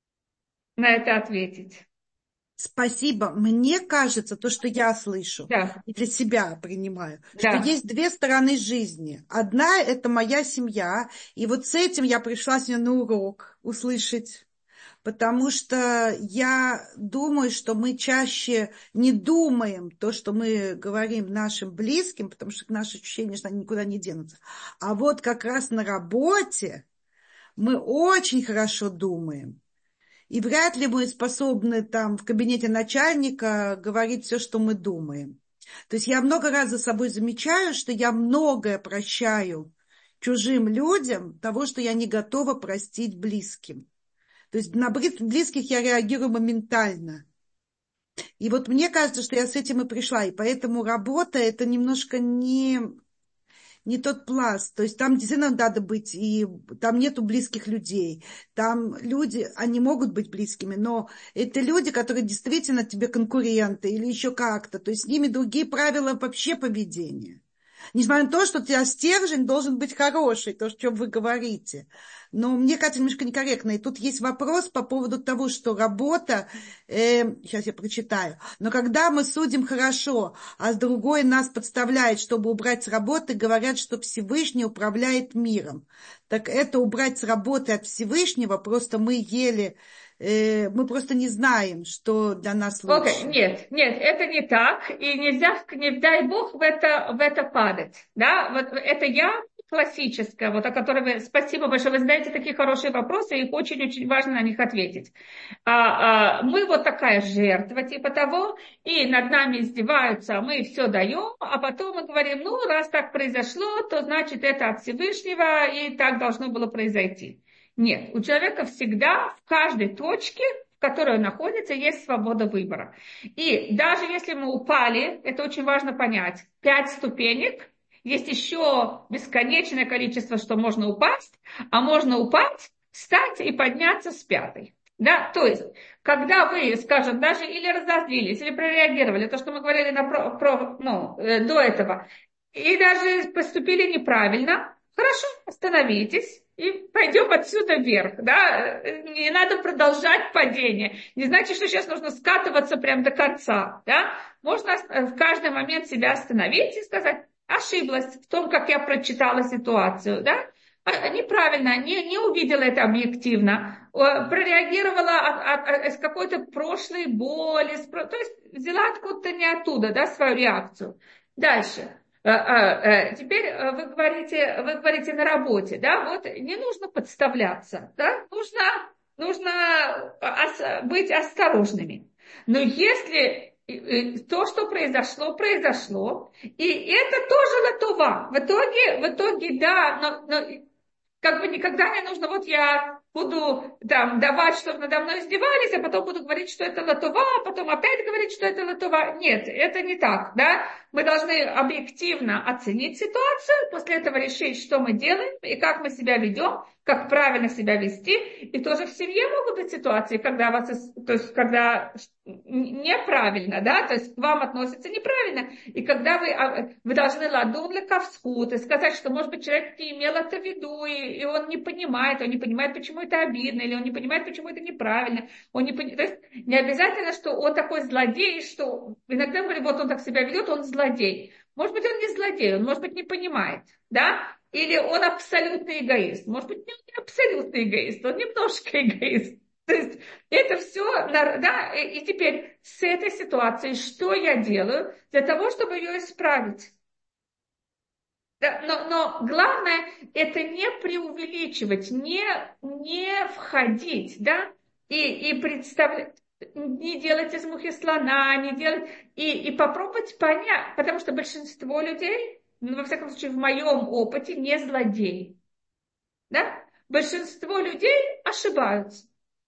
на это ответить. Спасибо. Мне кажется, то, что я слышу, да. и для себя принимаю, да. что есть две стороны жизни. Одна – это моя семья, и вот с этим я пришла сегодня на урок услышать, потому что я думаю, что мы чаще не думаем то, что мы говорим нашим близким, потому что наши ощущения, что они никуда не денутся. А вот как раз на работе мы очень хорошо думаем. И вряд ли мы способны там в кабинете начальника говорить все, что мы думаем. То есть я много раз за собой замечаю, что я многое прощаю чужим людям того, что я не готова простить близким. То есть на близких я реагирую моментально. И вот мне кажется, что я с этим и пришла. И поэтому работа – это немножко не... не тот пласт, то есть там действительно надо быть, и там нету близких людей, там люди, они могут быть близкими, но это люди, которые действительно тебе конкуренты или еще как-то, то есть с ними другие правила вообще поведения. Несмотря на то, что у тебя стержень должен быть хороший, то, о чем вы говорите. Но мне кажется, немножко некорректно. И тут есть вопрос по поводу того, что работа, э, сейчас я прочитаю, но когда мы судим хорошо, а другой нас подставляет, чтобы убрать с работы, говорят, что Всевышний управляет миром. Так это убрать с работы от Всевышнего, просто мы еле... мы просто не знаем, что для нас лучше. Okay, нет, нет, это не так, и нельзя, не дай Бог, в это, в это падать, да, вот это я классическая, вот о которой вы, спасибо большое, вы задаете такие хорошие вопросы, и очень-очень важно на них ответить. А, а, мы вот такая жертва типа того, и над нами издеваются, мы все даем, а потом мы говорим, ну, раз так произошло, то значит это от Всевышнего, и так должно было произойти. Нет, у человека всегда в каждой точке, в которой он находится, есть свобода выбора. И даже если мы упали, это очень важно понять, пять ступенек, есть еще бесконечное количество, что можно упасть, а можно упасть, встать и подняться с пятой. Да, то есть, когда вы, скажем, даже или разозлились, или прореагировали, то, что мы говорили на про, про, ну, э, до этого, и даже поступили неправильно, хорошо, остановитесь. И пойдем отсюда вверх, да, не надо продолжать падение. Не значит, что сейчас нужно скатываться прямо до конца, да. Можно в каждый момент себя остановить и сказать, ошиблась в том, как я прочитала ситуацию, да. Неправильно, не, не увидела это объективно, прореагировала с какой-то прошлой боли, то есть взяла откуда-то не оттуда, да, свою реакцию. Дальше. Теперь вы говорите, вы говорите на работе, да, вот не нужно подставляться, да, нужно, нужно быть осторожными. Но если то, что произошло, произошло, и это тоже латува, в итоге, в итоге, да, но, но как бы никогда не нужно, вот я буду там давать, чтобы надо мной издевались, а потом буду говорить, что это латува, а потом опять говорить, что это латува. Нет, это не так, да. Мы должны объективно оценить ситуацию, после этого решить, что мы делаем и как мы себя ведем, как правильно себя вести. И тоже в семье могут быть ситуации, когда вас, то есть, когда неправильно, да, то есть к вам относятся неправильно. И когда вы, вы должны ладун лекавсху, то есть сказать, что, может быть, человек не имел это в виду, и, и он не понимает, он не понимает, почему это обидно, или он не понимает, почему это неправильно. Он не, то есть не обязательно, что он такой злодей, что иногда говорят, вот он так себя ведет, он злодей. Может быть, он не злодей, он, может быть, не понимает, да? Или он абсолютный эгоист. Может быть, он не абсолютный эгоист, он немножко эгоист. То есть это все, да, и теперь с этой ситуацией что я делаю для того, чтобы ее исправить? Да, но, но главное это не преувеличивать, не, не входить, да, и, и представлять, не делать из мухи слона, не делать, и, и попробовать понять, потому что большинство людей, ну, во всяком случае, в моем опыте, не злодеи. Да? Большинство людей ошибаются.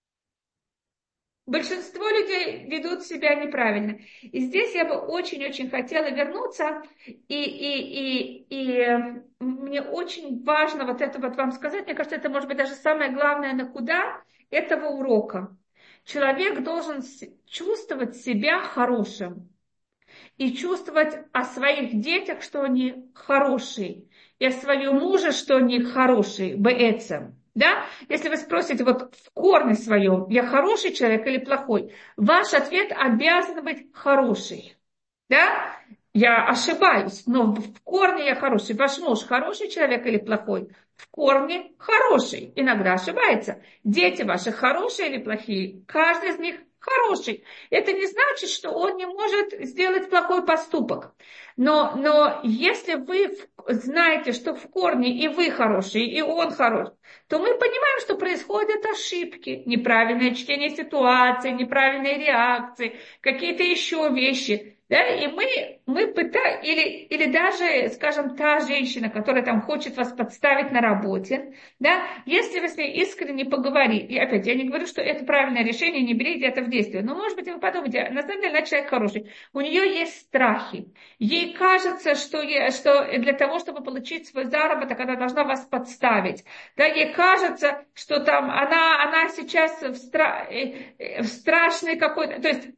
Большинство людей ведут себя неправильно. И здесь я бы очень-очень хотела вернуться, и, и, и, и мне очень важно вот это вот вам сказать. Мне кажется, это может быть даже самое главное на куда этого урока. Человек должен чувствовать себя хорошим. И чувствовать о своих детях, что они хорошие. И о своем муже, что они хорошие. Беэцем. Да? Если вы спросите вот в корне своем, я хороший человек или плохой, ваш ответ обязан быть хороший. Да? Я ошибаюсь, но в корне я хороший. Ваш муж хороший человек или плохой? В корне хороший. Иногда ошибается. Дети ваши хорошие или плохие? Каждый из них хороший. Это не значит, что он не может сделать плохой поступок. Но, но если вы знаете, что в корне и вы хороший, и он хороший, то мы понимаем, что происходят ошибки, неправильное чтение ситуации, неправильные реакции, какие-то еще вещи. Да, и мы, мы пытаем, или, или даже, скажем, та женщина, которая там хочет вас подставить на работе, да, если вы с ней искренне поговорите, и опять, я не говорю, что это правильное решение, не берите это в действие, но, может быть, вы подумаете, на самом деле, она человек хороший, у нее есть страхи, ей кажется, что, ей, что для того, чтобы получить свой заработок, она должна вас подставить, да, ей кажется, что там она, она сейчас в, стра... в страшной какой-то, то есть,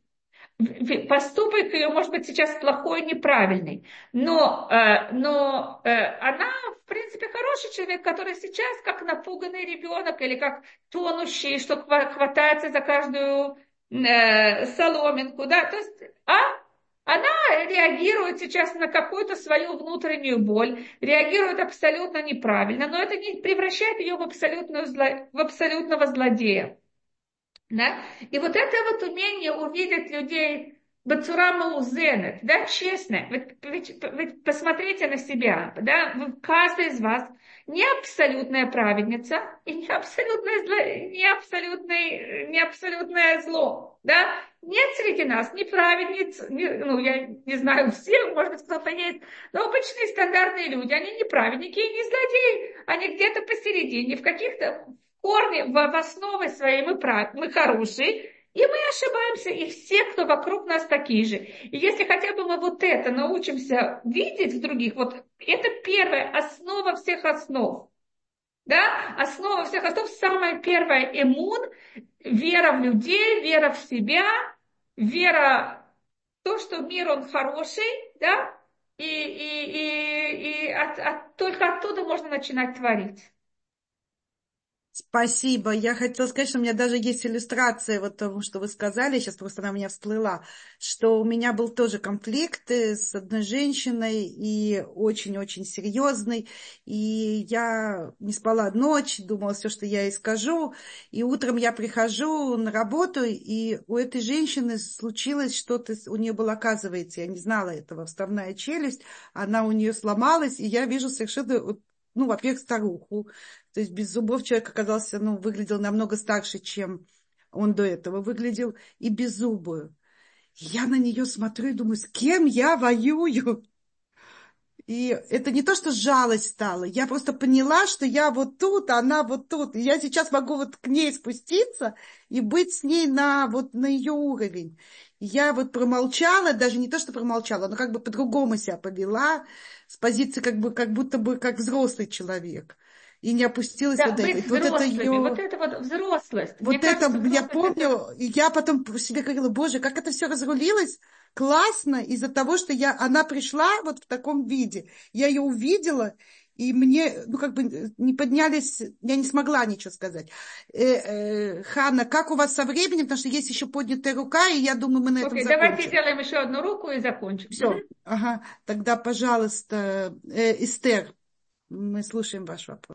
поступок ее может быть сейчас плохой, неправильный, но, э, но э, она, в принципе, хороший человек, который сейчас как напуганный ребенок или как тонущий, что хватается за каждую э, соломинку, да, то есть, а она реагирует сейчас на какую-то свою внутреннюю боль, реагирует абсолютно неправильно, но это не превращает ее в, абсолютную зло, в абсолютного злодея. Да? И вот это вот умение увидеть людей бацура маузенет, да, честно, вы, вы, вы посмотрите на себя, да, вы, каждый из вас не абсолютная праведница и не абсолютное зло, не абсолютное, не абсолютное зло, да, нет среди нас ни праведниц, ни, ну, я не знаю всех, может быть, кто-то есть, но обычные стандартные люди, они не праведники и не злодеи, они где-то посередине, в каких-то корне, в, в основе своей мы, прав, мы хорошие, и мы ошибаемся, и все, кто вокруг нас, такие же. И если хотя бы мы вот это научимся видеть в других, вот это первая основа всех основ. Да? Основа всех основ, самая первая эмун, вера в людей, вера в себя, вера в то, что мир, он хороший, да? И, и, и, и от, от, только оттуда можно начинать творить. Спасибо. Я хотела сказать, что у меня даже есть иллюстрация вот того, что вы сказали, сейчас просто она у меня всплыла, что у меня был тоже конфликт с одной женщиной, и очень-очень серьезный, и я не спала ночь, думала все, что я ей скажу, и утром я прихожу на работу, и у этой женщины случилось что-то, у нее было, оказывается, я не знала этого, вставная челюсть, она у нее сломалась, и я вижу совершенно, ну, во-первых, старуху. То есть без зубов человек оказался, ну, выглядел намного старше, чем он до этого выглядел, и беззубую. Я на нее смотрю и думаю, с кем я воюю? И это не то, что жалость стала. Я просто поняла, что я вот тут, а она вот тут. И я сейчас могу вот к ней спуститься и быть с ней на, вот, на ее уровень. И я вот промолчала, даже не то, что промолчала, но как бы по-другому себя повела, с позиции как бы, как будто бы как взрослый человек. и не опустилась Да, вот до этого. быть И вот это взрослыми, ее... вот это вот взрослость. Вот Мне это, кажется, я взрослость это... помню, и я потом себе говорила, боже, как это все разрулилось классно из-за того, что я, она пришла вот в таком виде. Я ее увидела, и мне, ну, как бы не поднялись, я не смогла ничего сказать. Э, э, Ханна, как у вас со временем, потому что есть еще поднятая рука, и я думаю, мы на этом Окей, закончим. давайте сделаем еще одну руку и закончим. Все, Мгм. ага, тогда, пожалуйста, э, Эстер, мы слушаем ваш вопрос.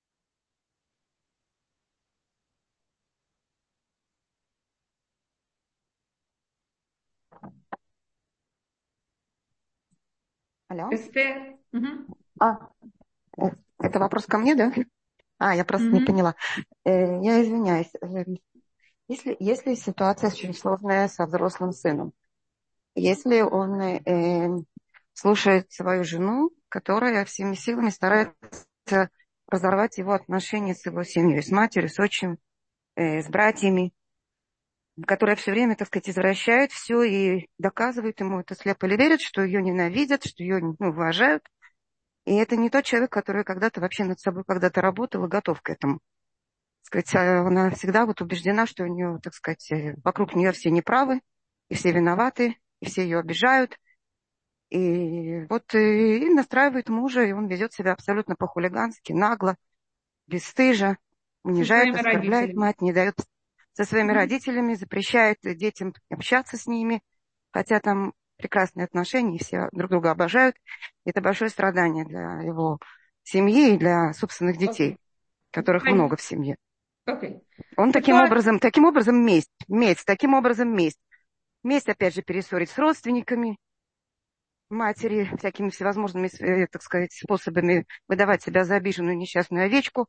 Алло? Эстер. Мгм. А, э, это вопрос ко мне, да? А, я просто не Мгм. поняла. Э, Я извиняюсь. Э, Если, если ситуация очень сложная со взрослым сыном, если он э, слушает свою жену, которая всеми силами старается разорвать его отношения с его семьей, с матерью, с отчим, э, с братьями, которая все время, так сказать, извращает все и доказывает ему это слепо или верит, что ее ненавидят, что ее ну, уважают. И это не тот человек, который когда-то вообще над собой когда-то работал и готов к этому. Так сказать, она всегда вот убеждена, что у нее, так сказать, вокруг нее все неправы, и все виноваты, и все ее обижают. И вот и настраивает мужа, и он ведет себя абсолютно по-хулигански, нагло, бесстыжа, Со унижает, своими оскорбляет родителями. мать, не дает со своими Мгм. родителями, запрещает детям общаться с ними, хотя там прекрасные отношения, все друг друга обожают. Это большое страдание для его семьи и для собственных детей, Окей. которых Пон- много в семье. Окей. Он таким Ситуация... образом, таким образом месть, месть, таким образом месть. Месть, опять же, перессорить с родственниками, матери, всякими всевозможными, э, так сказать, способами выдавать себя за обиженную несчастную овечку.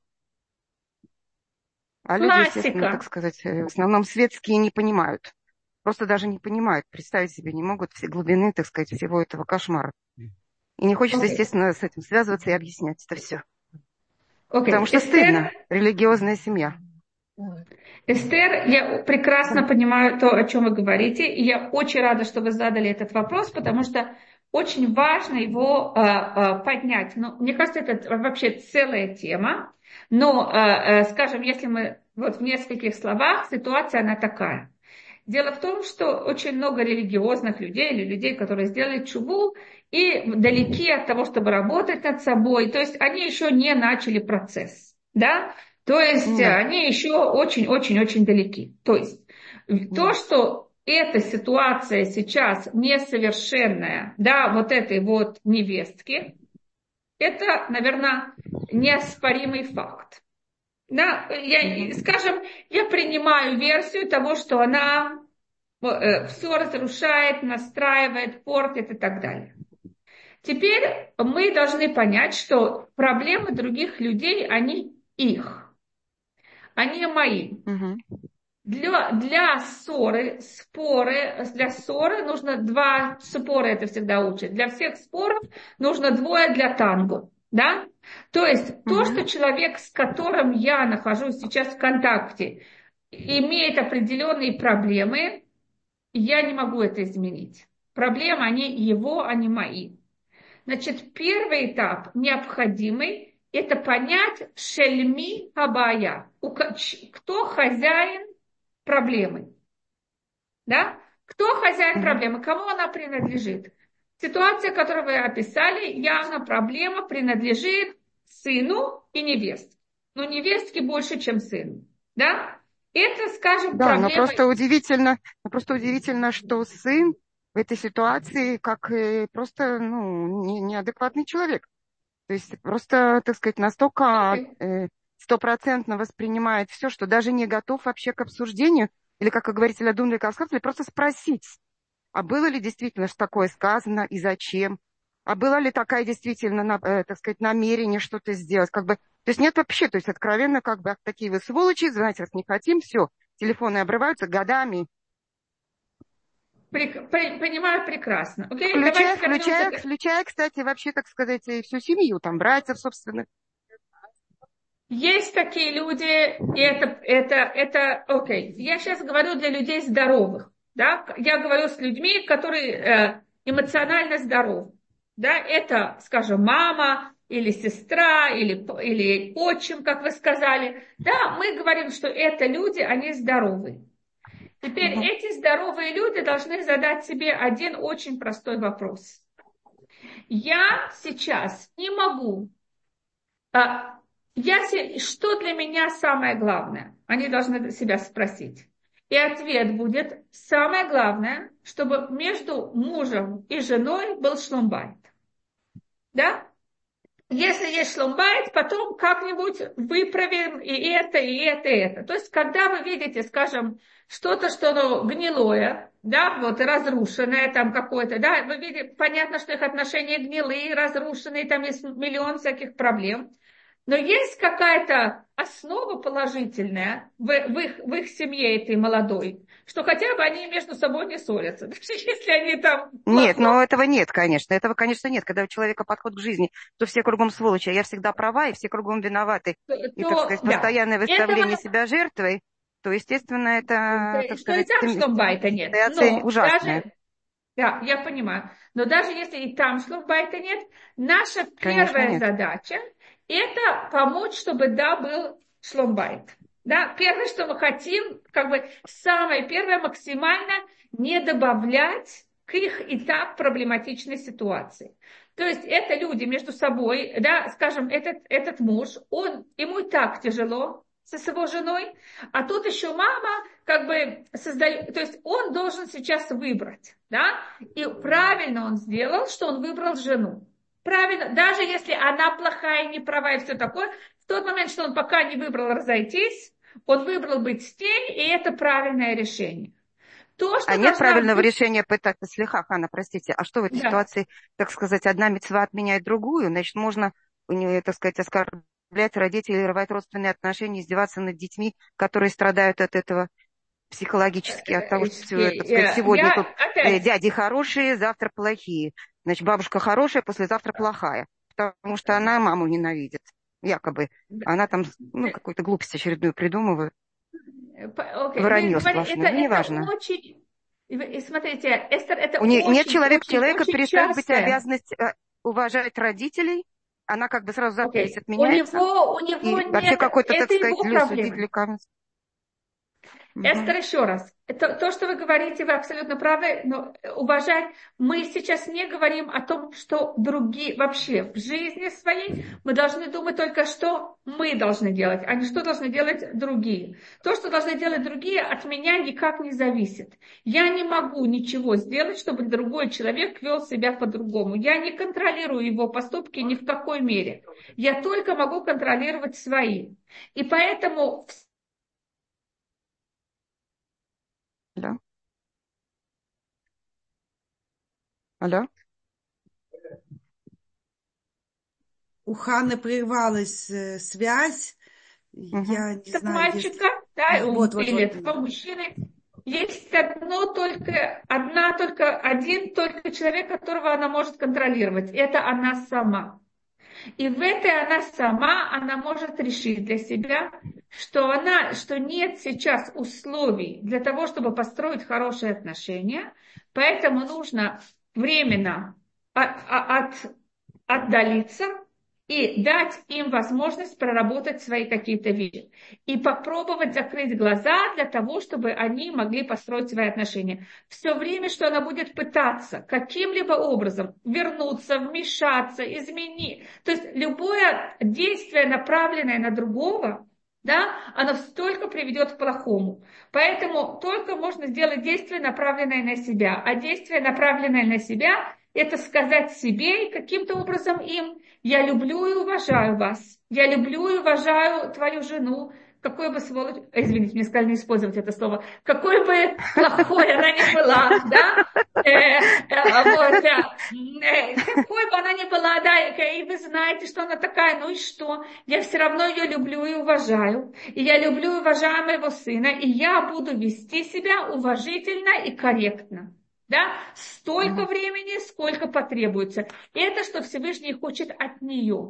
А люди, естественно, так Классика. сказать, э, в основном светские не понимают. Просто даже не понимают, представить себе не могут все глубины, так сказать, всего этого кошмара. И не хочется, Окей. естественно, с этим связываться и объяснять это все. Потому Окей. что Эстер, стыдно. Религиозная семья. Эстер, я прекрасно понимаю то, о чем вы говорите, и я очень рада, что вы задали этот вопрос, потому что очень важно его э, э, поднять. Ну, мне кажется, это вообще целая тема, но, э, э, скажем, если мы вот в нескольких словах, ситуация она такая. Дело в том, что очень много религиозных людей или людей, которые сделали чуву, и далеки от того, чтобы работать над собой, то есть они еще не начали процесс, да? То есть Да. они еще очень-очень-очень далеки. То есть то, что эта ситуация сейчас несовершенная, да, вот этой вот невестки, это, наверное, неоспоримый факт. Да, я, скажем, я принимаю версию того, что она э, все разрушает, настраивает, портит и так далее. Теперь мы должны понять, что проблемы других людей, они их. Они мои. Угу. Для, для ссоры, споры, для ссоры нужно два, споры это всегда учат. Для всех споров нужно двое для танго. Да? То есть Угу. то, что человек, с которым я нахожусь сейчас в контакте, имеет определенные проблемы, я не могу это изменить. Проблемы, они его, они мои. Значит, первый этап необходимый – это понять шельми абая. Кто хозяин проблемы? Да? Кто хозяин Угу. проблемы? Кому она принадлежит? Ситуация, которую вы описали, явно проблема принадлежит сыну и невестке. Но невестке больше, чем сыну. Да? Это, скажем, Да, но проблема... просто удивительно, но просто удивительно, что сын в этой ситуации как э, просто ну, не, неадекватный человек. То есть просто, так сказать, настолько э, стопроцентно воспринимает все, что даже не готов вообще к обсуждению, или, как вы говорите, для думали, как сказали, просто спросить, а было ли действительно что такое сказано и зачем? А была ли такая действительно, э, так сказать, намерение что-то сделать? Как бы, то есть нет вообще, то есть откровенно, как бы, такие вы сволочи, знаете, вас не хотим, все, телефоны обрываются годами. Прек- при- Понимаю прекрасно. Окей, Включая, давайте вернемся включая, к... включая, кстати, вообще, так сказать, и всю семью, там, братьев, собственно. Есть такие люди, и это, это, это, окей. Я сейчас говорю для людей здоровых, да. Я говорю с людьми, которые э, эмоционально здоровы, да. Это, скажем, мама или сестра, или, или отчим, как вы сказали. Да, мы говорим, что это люди, они здоровые. Теперь Мгм. эти здоровые люди должны задать себе один очень простой вопрос. Я сейчас не могу. А, я, се- что для меня самое главное? Они должны себя спросить. И ответ будет, самое главное, чтобы между мужем и женой был шломбайт. Да? Если есть шломбайт, потом как-нибудь выправим и это, и это, и это. То есть, когда вы видите, скажем, что-то, что ну, гнилое, да, вот разрушенное там какое-то, да, вы видите, понятно, что их отношения гнилые, разрушенные, там есть миллион всяких проблем. Но есть какая-то основа положительная в, в, их, в их семье этой молодой, что хотя бы они между собой не ссорятся. Даже если они там Нет, плохо. но этого нет, конечно. Этого, конечно, нет. Когда у человека подход к жизни, то все кругом сволочи, а я всегда права, и все кругом виноваты. То, И, так сказать, да, постоянное выставление этого, себя жертвой, то, естественно, это, так то и сказать, там сим- шломбайта нет. ситуация Но ужасная. даже, да, я понимаю, но даже если и там шломбайта нет, наша Конечно, первая нет. задача – это помочь, чтобы, да, был шломбайт. Да, первое, что мы хотим, как бы самое первое, максимально не добавлять к их и так проблематичной ситуации. То есть это люди между собой, да, скажем, этот, этот муж, он, ему и так тяжело со своей женой, а тут еще мама как бы создает, то есть он должен сейчас выбрать, да, и правильно он сделал, что он выбрал жену. Правильно, даже если она плохая, не права и все такое, в тот момент, что он пока не выбрал разойтись, он выбрал быть с ней, и это правильное решение. То, А что нет должна правильного быть... решения пытаться слегка, Ханна, простите. А что в этой Да. ситуации, так сказать, одна мицва отменяет другую? Значит, можно, у нее, так сказать, оскорблять родителей, рвать родственные отношения, издеваться над детьми, которые страдают от этого психологически, от того, что, так сказать, сегодня Я тут э, опять... дяди хорошие, завтра плохие. Значит, бабушка хорошая, послезавтра плохая. Потому что она маму ненавидит, якобы. Она там, ну, какую-то глупость очередную придумывает. Окей, вы Вранье говорите, это, сплошное. Ну, это неважно. очень... И смотрите, Эстер, это У нее нет очень, человека, очень, человека очень перестает быть частое. обязанность э, уважать родителей. Она как бы сразу запись Окей, у отменяется. него, у него И вообще нет... какой-то, так Это сказать, его лес судить проблема. для камня. Эстер, еще раз. Это, то, что вы говорите, вы абсолютно правы, но уважать, мы сейчас не говорим о том, что другие, вообще в жизни своей мы должны думать только, что мы должны делать, а не что должны делать другие. То, что должны делать другие, от меня никак не зависит. Я не могу ничего сделать, чтобы другой человек вел себя по-другому. Я не контролирую его поступки ни в какой мере. Я только могу контролировать свои. И поэтому... Алло? Алло? У Ханны прервалась э, связь. Угу. Я не Это знаю, если... мальчика, да, Вот, вот, или вот. этого мужчины. Есть одно только, одна только, один только человек, которого она может контролировать. Это она сама. И в этой она сама, она может решить для себя, что она, что нет сейчас условий для того, чтобы построить хорошие отношения, поэтому нужно временно от, от, отдалиться и дать им возможность проработать свои какие-то вещи. И попробовать закрыть глаза для того, чтобы они могли построить свои отношения. Все время, что она будет пытаться каким-либо образом вернуться, вмешаться, изменить. То есть любое действие, направленное на другого, да, оно столько приведет к плохому. Поэтому только можно сделать действие, направленное на себя. А действие, направленное на себя, это сказать себе и каким-то образом им: я люблю и уважаю вас, я люблю и уважаю твою жену, какой бы сволочь, извините, мне сказали не использовать это слово, какой бы плохой она ни была, да, э, э, вот, э, какой бы она ни была, да, и вы знаете, что она такая, ну и что, я все равно ее люблю и уважаю, и я люблю и уважаю моего сына, и я буду вести себя уважительно и корректно. Да, столько времени, сколько потребуется. И это, что Всевышний хочет от нее.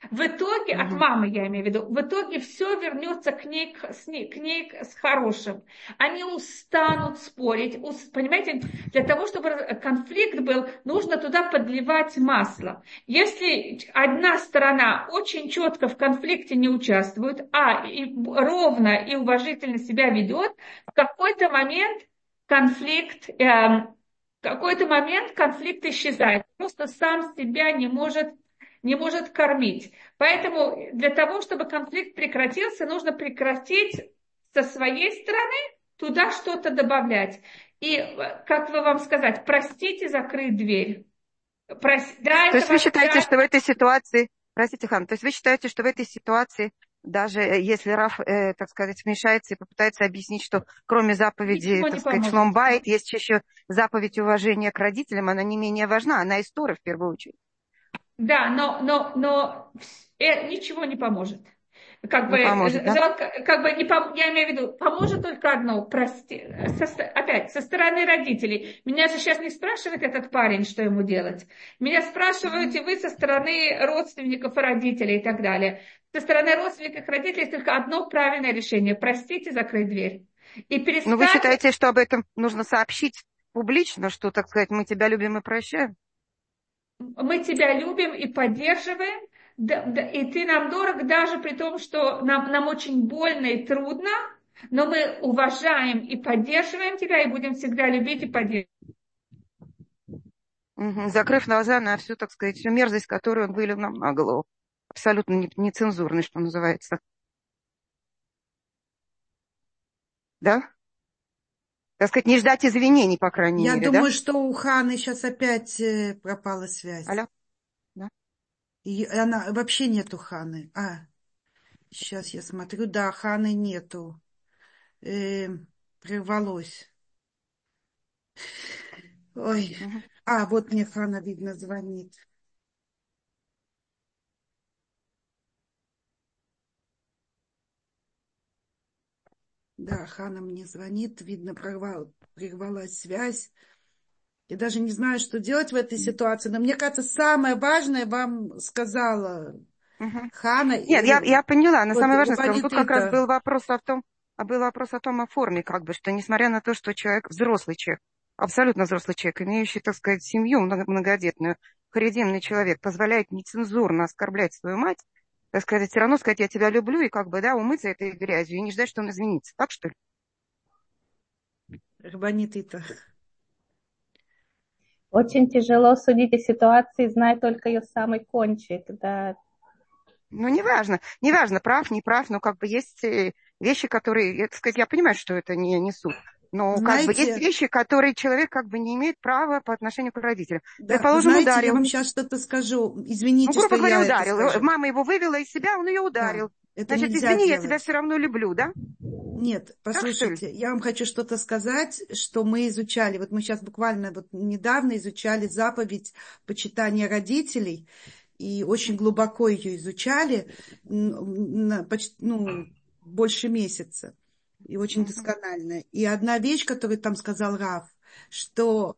В итоге, от Мгм. мамы я имею в виду, в итоге все вернется к ней, к, с ней, к ней с хорошим. Они устанут спорить, ус- понимаете, для того, чтобы конфликт был, нужно туда подливать масло. Если одна сторона очень четко в конфликте не участвует, а и ровно и уважительно себя ведет, в какой-то момент конфликт, эм, в какой-то момент конфликт исчезает, просто сам себя не может не может кормить. Поэтому для того, чтобы конфликт прекратился, нужно прекратить со своей стороны туда что-то добавлять. И, э, как бы вам сказать, простить и закрыть дверь. Прос- Да, То это есть вы считаете, вообще что в этой ситуации, простите, Хан, то есть вы считаете, что в этой ситуации, даже э, если Раф, э, так сказать, вмешается и попытается объяснить, что кроме заповеди, ничего не так сказать, поможет. шлом байт, есть еще заповедь уважения к родителям, она не менее важна, она из Торы в первую очередь. Да, но, но, но э, ничего не поможет. Как бы, Не поможет, э, да? жалко, как бы не пом- я имею в виду, поможет только одно, прости, со ст- опять, со стороны родителей. Меня же сейчас не спрашивает этот парень, что ему делать. Меня спрашиваете вы со стороны родственников и родителей и так далее. Со стороны родственников и родителей есть только одно правильное решение. Простите, закрыть дверь. И Но вы перестать. считаете, что об этом нужно сообщить публично, что, так сказать, мы тебя любим и прощаем? Мы тебя любим и поддерживаем, да- да- и ты нам дорог, даже при том, что нам, нам очень больно и трудно, но мы уважаем и поддерживаем тебя, и будем всегда любить и поддерживать. Мгм. Закрыв глаза на всю, так сказать, всю мерзость, которую он вылил нам на голову. Абсолютно не- нецензурный, что называется. Да? Так сказать, не ждать извинений, по крайней Я мере, да? думаю, что у Ханы сейчас опять э, пропала связь. Алло? Да? И она вообще нету Ханы. А, сейчас я смотрю, да, Ханы нету. Э, прервалось. Ой. Мгм. А, вот мне Хана, видно, звонит. Да, Хана мне звонит, видно, прорвал, прервалась связь. Я даже не знаю, что делать в этой ситуации, но мне кажется, самое важное вам сказала Мгм. Хана. Нет, И я, я поняла, но вот самое важное сказала. говорит Тут как раз это. был вопрос о том, а был вопрос о том, о форме, как бы, что несмотря на то, что человек, взрослый человек, абсолютно взрослый человек, имеющий, так сказать, семью много- многодетную, харидимный человек, позволяет нецензурно оскорблять свою мать, так сказать, все равно сказать, я тебя люблю, и как бы, да, умыться этой грязью, и не ждать, что он извинится. Так, что ли? Рабанит это. Очень тяжело судить о ситуации, зная только ее самый кончик. Да. Ну, неважно, неважно, прав, не прав, но как бы есть э, вещи, которые, я, так сказать, я понимаю, что это не, не суд, но как бы есть Знаете, вещи, которые человек как бы не имеет права по отношению к родителям. да, Предположим, знаете, я ударил. вам сейчас что-то скажу. Ну, Извините, что грубо говоря, я это ударил. Э, скажу. Мама его вывела из себя, он ее Да, ударил. это Значит, нельзя извини, я тебя делать. все равно люблю, да? Нет, Так что ли? послушайте, я вам хочу что-то сказать, что мы изучали. Вот мы сейчас буквально вот недавно изучали заповедь почитания родителей, и очень глубоко ее изучали, м, на почти, ну, больше месяца, и очень Мгм. досконально. И одна вещь, которую там сказал Раф, что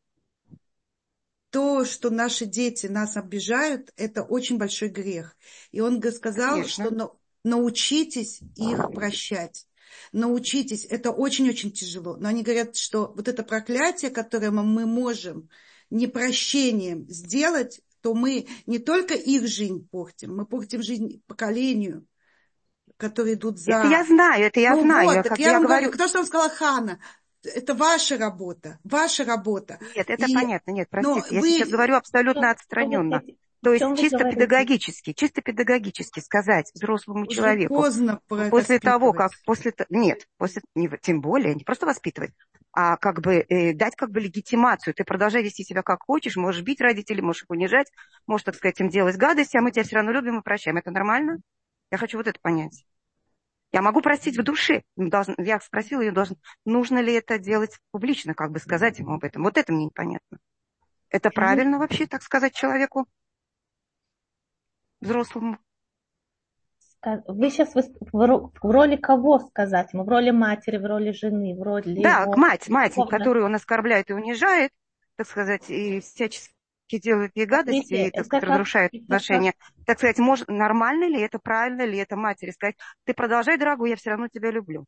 то, что наши дети нас обижают, это очень большой грех. И он г- сказал, что Конечно. на- научитесь их прощать. Научитесь. Это очень-очень тяжело. Но они говорят, что вот это проклятие, которое мы мы можем непрощением сделать, то мы не только их жизнь портим, мы портим жизнь поколению, которые идут Это я за. знаю, это я Ну знаю. вот, так Как бы я я вам говорю, говорю, то, что вам сказала Хана, это ваша работа, ваша работа. нет, это И, понятно, нет, но простите. Я сейчас вы, говорю абсолютно Что, что вы отстраненно. хотите? То О есть чем вы чисто говорите? педагогически, чисто педагогически сказать взрослому уже человеку, поздно после того, как, воспитывать. после, т- нет, после, не, в- тем более, не просто воспитывать, а как бы э, дать как бы легитимацию. Ты продолжай вести себя как хочешь, можешь бить родителей, можешь их унижать, можешь, так сказать, им делать гадости, а мы тебя все равно любим и прощаем. Это нормально? Я хочу вот это понять. Я могу простить в душе. Ну, должен- я спросила ее, должен, нужно ли это делать публично, как бы сказать ему об этом. Вот это мне непонятно. Это Ну, правильно вообще, так сказать, человеку, взрослому? ска- Вы сейчас в ро- в роли кого сказать? Мы в роли матери, в роли жены, в роли Да, его мать, мать, духовно. которую он оскорбляет и унижает, так сказать, и всячески делают ей гадости, Смотрите, и, так это сказать, как, разрушают это отношения. Так сказать, может, нормально ли это, правильно ли это матери сказать, ты продолжай, дорогой, я все равно тебя люблю.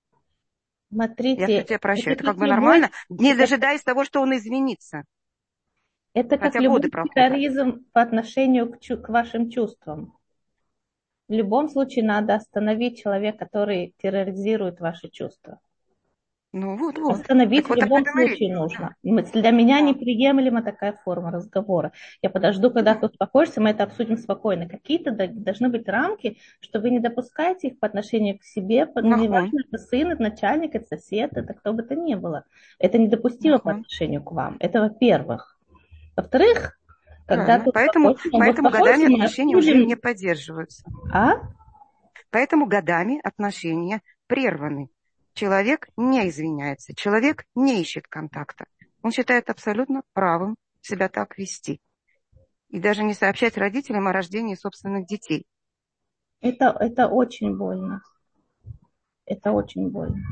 Я все смотрите, тебя прощаю. это Это как как бы любой, нормально, не это, дожидаясь того, что он извинится. это как Хотя годы любой проходят. терроризм по отношению к, чу- к вашим чувствам. В любом случае надо остановить человека, который терроризирует ваши чувства. Ну вот, вот. Остановить Так в вот об любом этом и речь. случае нужно. Мы- Для меня Да. неприемлема такая форма разговора. Я подожду, когда ты успокоишься, мы это обсудим спокойно. Какие-то д- должны быть рамки, что вы не допускаете их по отношению к себе. по- Нахон. Неважно, это сын, это начальник, это сосед, это кто бы то ни было. Это недопустимо по Нахон. отношению к вам. Это во-первых. Во-вторых, когда Правильно. ты Поэтому, успокоишься, он поэтому успокоится, годами мы отношения уже не обсудим. поддерживаются. А? Поэтому годами отношения прерваны. Человек не извиняется, человек не ищет контакта. Он считает абсолютно правым себя так вести. И даже не сообщать родителям о рождении собственных детей. Это, это очень больно. Это очень больно.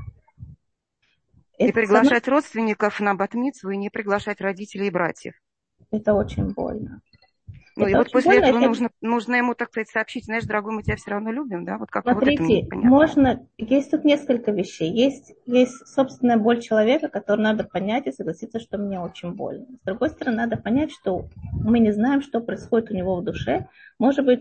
И Это, приглашать родственников на бат-мицву, и не приглашать родителей и братьев. это очень больно. Ну Это и вот очень после больно. этого Это... нужно, нужно ему, так сказать, сообщить, знаешь, дорогой, мы тебя все равно любим, да? Вот как вот это мне Смотрите, непонятно. можно, есть тут несколько вещей. Есть, есть собственная боль человека, которую надо понять и согласиться, что мне очень больно. С другой стороны, надо понять, что мы не знаем, что происходит у него в душе. Может быть,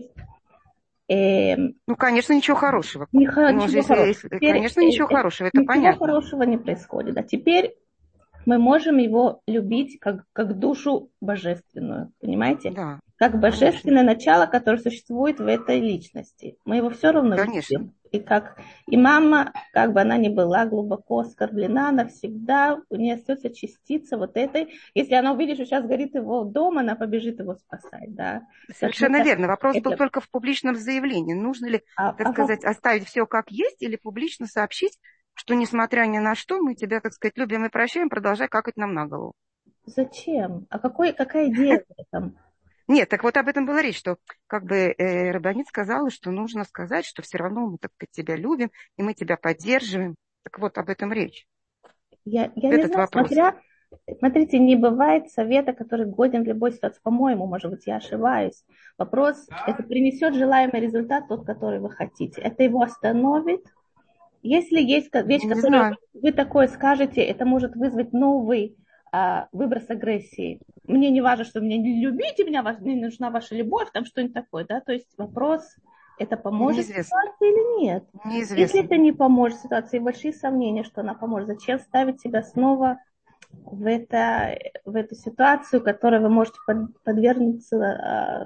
э, Ну, конечно, ничего хорошего. не, Ну, ничего если, хорошего. если, Теперь, конечно, э, ничего э, хорошего, это ничего понятно. хорошего не происходит. А теперь мы можем его любить как, как душу божественную, понимаете? Да, Как божественное конечно. начало, которое существует в этой личности. Мы его все равно Конечно. любим. И как и мама, как бы она ни была глубоко оскорблена, она всегда, у нее остается частица вот этой. Если она увидит, что сейчас горит его дом, она побежит его спасать. Да? Совершенно это, верно. Вопрос это, был только в публичном заявлении. Нужно ли, а, так а, сказать, оставить все как есть или публично сообщить, что, несмотря ни на что, мы тебя, так сказать, любим и прощаем, продолжай какать нам на голову. Зачем? А какой, какая идея в этом? Нет, так вот об этом была речь, что как бы э, Рабанит сказала, что нужно сказать, что все равно мы, так сказать, тебя любим, и мы тебя поддерживаем. Так вот, об этом речь. Я, я не Этот знаю, вопрос. смотря, смотрите, не бывает совета, который годен в любой ситуации. По-моему, может быть, я ошибаюсь. Вопрос, это принесет желаемый результат, тот, который вы хотите. Это его остановит. Если есть вещь, Не которую знаю. вы такое скажете, это может вызвать новый а, выброс агрессии. Мне не важно, что меня не любите, меня, мне нужна ваша любовь, там что-нибудь такое. Да? То есть вопрос, это поможет Неизвестно. ситуации или нет. Неизвестно. Если это не поможет ситуации, большие сомнения, что она поможет. Зачем ставить себя снова в, это, в эту ситуацию, которой вы можете под, подвергнуться а,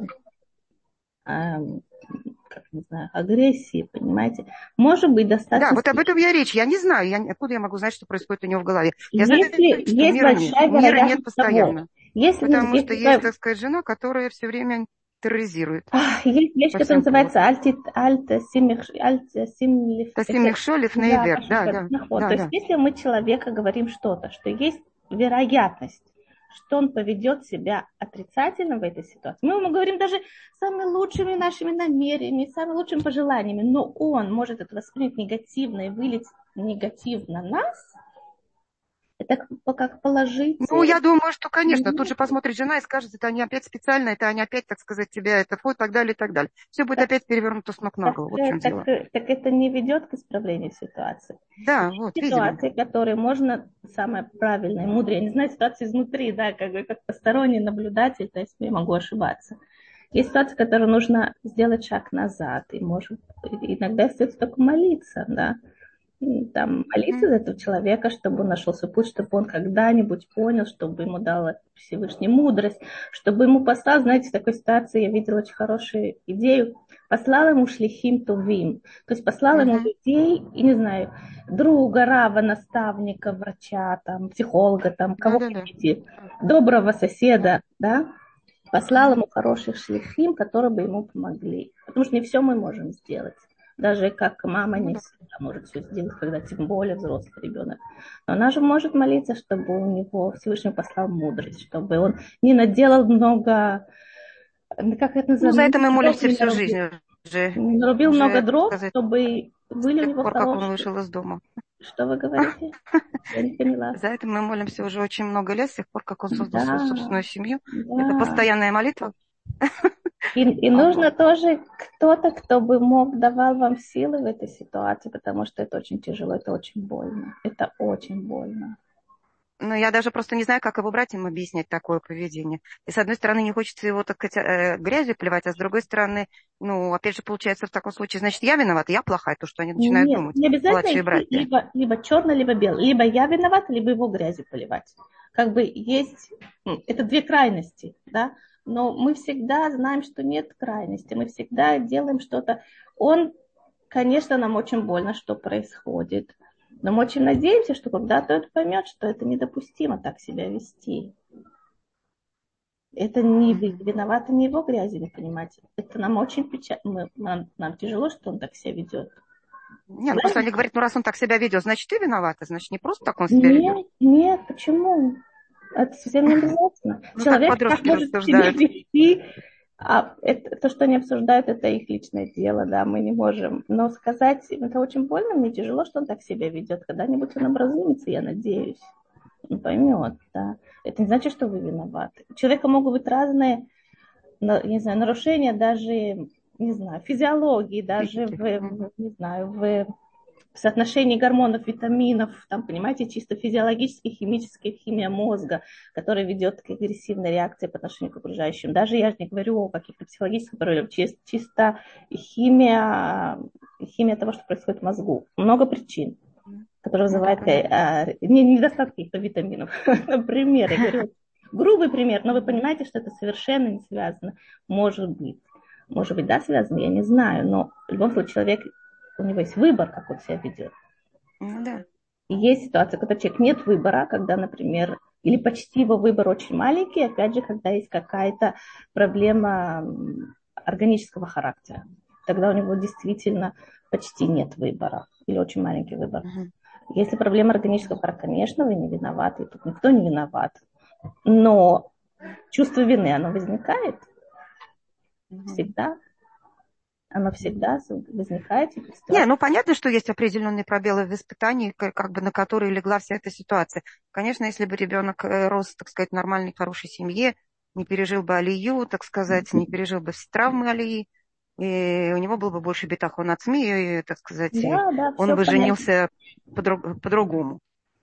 а, как не знаю, агрессии, понимаете? Может быть, достаточно... Да, вот об этом я речь. Я не знаю, я, откуда я могу знать, что происходит у него в голове. Я Если знаю, что есть мира нет. большая Мира нет вероятность постоянно. того, если, Потому если, что есть, так сказать, жена, которая все время терроризирует. есть вещь, По которая всем называется поводам. альти, альта, симих, альта, симлиф, Тасим Михшолев Нейвер. Да, да, да. да, То есть, да. если мы человека говорим что-то, что есть вероятность, что он поведет себя отрицательно в этой ситуации. Мы ему говорим даже самыми лучшими нашими намерениями, самыми лучшими пожеланиями, но он может это воспринять негативно и вылить негативно нас. Это как положить... Ну, я думаю, что, конечно, тут же посмотрит жена и скажет, это они опять специально, это они опять, так сказать, тебя, это фото, и так далее, и так далее. Все будет так, опять перевернуто с ног на голову. Так, Вот в чем так, дело. так это не ведет к исправлению ситуации. Да, Есть вот, ситуации, видимо. которые можно, самое правильное, мудрое, я не знаю, ситуации изнутри, да, как, бы, как посторонний наблюдатель, то есть я могу ошибаться. Есть ситуации, которые нужно сделать шаг назад, и может иногда остается только молиться, да, там, молиться за этого человека, чтобы он нашел свой путь, чтобы он когда-нибудь понял, чтобы ему дала Всевышний мудрость, чтобы ему послал, знаете, в такой ситуации я видела очень хорошую идею, послал ему шлихим тувим, то есть послал ему людей, и не знаю, друга, рава, наставника, врача, там, психолога, там, кого Да, да, хотите, да. доброго соседа, да, послал ему хороших шлихим, которые бы ему помогли, потому что не все мы можем сделать. Даже как мама не всегда может все сделать, когда тем более взрослый ребенок. Но она же может молиться, чтобы у него Всевышний послал мудрость, чтобы он не наделал много, как это называется? Ну, за это мы молимся всю жизнь. Не нарубил Уже, много дров, сказать... чтобы были С у тех него пор, как он хорошие. вышел из дома. Что вы говорите? Я не поняла. За это мы молимся уже очень много лет, с тех пор, как он создал свою Да, собственную семью. Это да. постоянная молитва. И, и нужно тоже кто-то, кто бы мог, давал вам силы в этой ситуации, потому что это очень тяжело, это очень больно. Это очень больно. Но я даже просто не знаю, как его братьям объяснять такое поведение. И с одной стороны, не хочется его, так сказать, э, грязью плевать, а с другой стороны, ну, опять же, получается в таком случае, значит, я виновата, я плохая, то, что они начинают Нет, думать, не обязательно младшие идти братья. либо, либо черно, либо белый. Либо я виновата, либо его грязью поливать. Как бы есть, это две крайности, да. Но мы всегда знаем, что нет крайности. Мы всегда делаем что-то. Он, конечно, нам очень больно, что происходит. Но мы очень надеемся, что когда-то он поймет, что это недопустимо так себя вести. Это не виновата не его грязью, вы понимаете. Это нам очень печально. Нам, нам тяжело, что он так себя ведет. Не, ну просто они говорят, ну раз он так себя ведет, значит, ты виновата, значит, не просто так он себя Нет, ведет. нет, почему? Это совсем не обязательно. Ну, Человек так как подростки может себя рассуждают. вести, а это, то, что они обсуждают, это их личное дело, да, мы не можем. Но сказать, это очень больно, мне тяжело, что он так себя ведет. Когда-нибудь он образумится, я надеюсь. Он поймет, да. Это не значит, что вы виноваты. У человека могут быть разные, не знаю, нарушения даже, не знаю, физиологии, даже в, в, не знаю, в соотношении гормонов, витаминов, там, понимаете, чисто физиологически, химически, химия мозга, которая ведет к агрессивной реакции по отношению к окружающим. Даже я же не говорю о каких-то психологических проблемах, чисто, чисто химия, химия того, что происходит в мозгу. Много причин, которые вызывают а, не, недостаток каких-то витаминов. Например, я говорю, грубый пример, но вы понимаете, что это совершенно не связано. Может быть. Может быть, да, связано, я не знаю, но в любом случае человек, у него есть выбор, как он себя ведет. Ну, да. И есть ситуация, когда человек нет выбора, когда, например, или почти его выбор очень маленький, опять же, когда есть какая-то проблема органического характера. Тогда у него действительно почти нет выбора или очень маленький выбор. Uh-huh. Если проблема органического характера, конечно, вы не виноваты, тут никто не виноват. Но чувство вины, оно возникает uh-huh. всегда. Оно всегда возникает. Не, ну понятно, что есть определенные пробелы в воспитании, как бы на которые легла вся эта ситуация. Конечно, если бы ребенок рос, так сказать, в нормальной, хорошей семье, не пережил бы алию, так сказать, не пережил бы все травмы алии, и у него был бы больше битахон ацми, и, так сказать, да, да, он бы понятно. женился по-другому.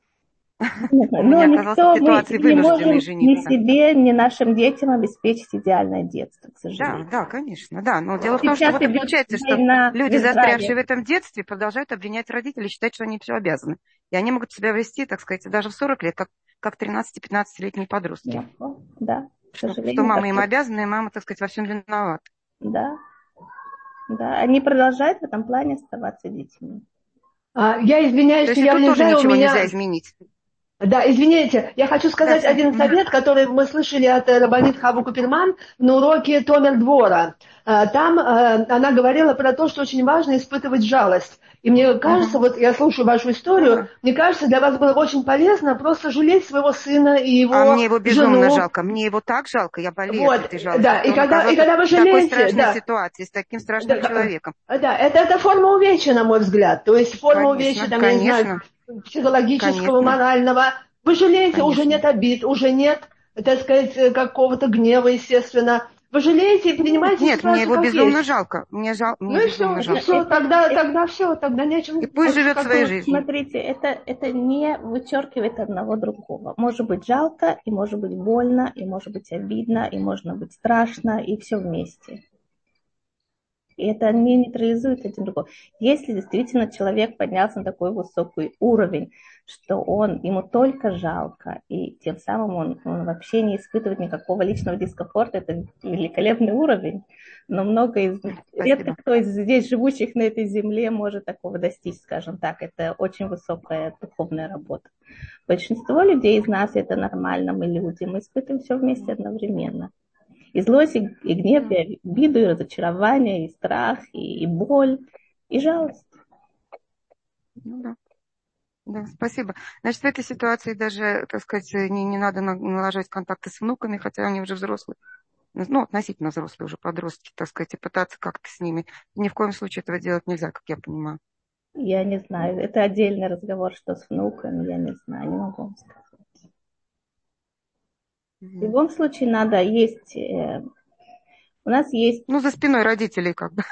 Но никто, мы не можем ни себе, ни нашим детям обеспечить идеальное детство, к сожалению. Да, да, конечно, да. Но дело в том, что вот и получается, что люди, застрявшие в этом детстве, продолжают обвинять родителей, считать, что они все обязаны. И они могут себя вести, так сказать, даже в сорок лет, как, как тринадцати-пятнадцатилетние подростки. Да, что, что мама им обязана, и мама, так сказать, во всем виновата. Да, да. Они продолжают в этом плане оставаться детьми. А, я извиняюсь, То что есть я тут тоже влезаю, ничего у меня... нельзя изменить. Да, извините, я хочу сказать да, один совет, который мы слышали от Рабанит Хавы Куперман на уроке Томер Двора. Там она говорила про то, что очень важно испытывать жалость. И мне кажется, uh-huh. вот я слушаю вашу историю, uh-huh. мне кажется, для вас было очень полезно просто жалеть своего сына и его жену. А мне его безумно жену. жалко, мне его так жалко, я болею вот, от этой жалости. Да, и когда, и когда вы жалеете... В такой страшной да, ситуации, с таким страшным да, человеком. Да, это, это форма увечья, на мой взгляд. То есть форма конечно, увечья, там, конечно. я не знаю, психологического, конечно. морального. Вы жалеете, конечно. уже нет обид, уже нет, так сказать, какого-то гнева, естественно. Вы жалеете и принимаете Нет, ситуацию, мне его как безумно есть. жалко. Мне жал... Ну мне и все, жалко. и все, тогда, тогда все, тогда нечем... И пусть живет своей жизнью. Смотрите, это, это не вычеркивает одного другого. Может быть жалко, и может быть больно, и может быть обидно, и может быть страшно, и все вместе. И это не нейтрализует один другого. Если действительно человек поднялся на такой высокий уровень, что он, ему только жалко, и тем самым он, он вообще не испытывает никакого личного дискомфорта, это великолепный уровень. Но много из, редко кто из здесь живущих на этой земле может такого достичь, скажем так. Это очень высокая духовная работа. Большинство людей из нас, это нормально, мы люди, мы испытываем все вместе одновременно. И злость, и гнев, и обиду, и разочарование, и страх, и, и боль, и жалость. Ну да. Да, спасибо. Значит, в этой ситуации даже, так сказать, не, не надо налаживать контакты с внуками, хотя они уже взрослые. Ну, относительно взрослые уже подростки, так сказать, и пытаться как-то с ними. Ни в коем случае этого делать нельзя, как я понимаю. Я не знаю, это отдельный разговор, что с внуками, я не знаю, не могу вам сказать. В Мгм. любом случае надо есть, э, у нас есть, Ну, за спиной родителей как бы.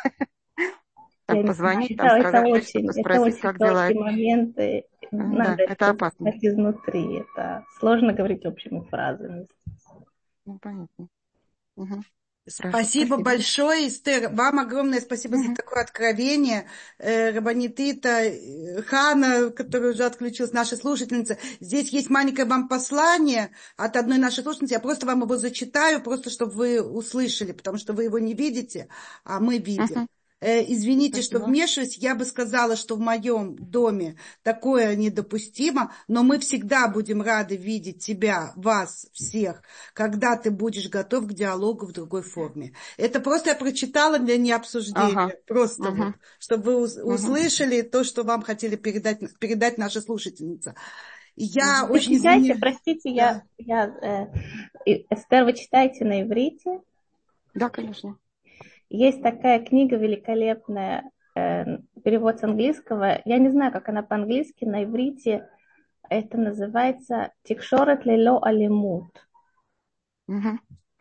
я Там не знаю, позвонить, это, там это сказать, очень, что-то это спросить, очень как дела. тонкий момент, и М, Да, надо это это опасно. знать изнутри, это сложно говорить общими фразами. Ну, понятно. Мгм. Хорошо, Спасибо спасибо. большое, Эстер. Вам огромное спасибо за Мгм. такое откровение. Э, Рабанитита, э, Хана, которая уже отключилась, наша слушательница. Здесь есть маленькое вам послание от одной нашей слушательницы. Я просто вам его зачитаю, просто чтобы вы услышали, потому что вы его не видите, а мы видим. Мгм. Э, Извините, что Спасибо. вмешиваюсь. Я бы сказала, что в моем доме такое недопустимо, но мы всегда будем рады видеть тебя, вас, всех, когда ты будешь готов к диалогу в другой форме. Это просто я прочитала для не Ага. обсуждения, просто вот, Мгм. чтобы вы ус- Мгм. услышали то, что вам хотели передать, передать наша слушательница. И я Мгм. очень Вы читаете, извиняюсь. простите, я, Да. я э, и- Эстер, вы читаете на иврите? Да, конечно. Есть такая книга великолепная, э, перевод с английского. Я не знаю, как она по-английски, на иврите это называется «Тикшорет лело алимут». Мгм.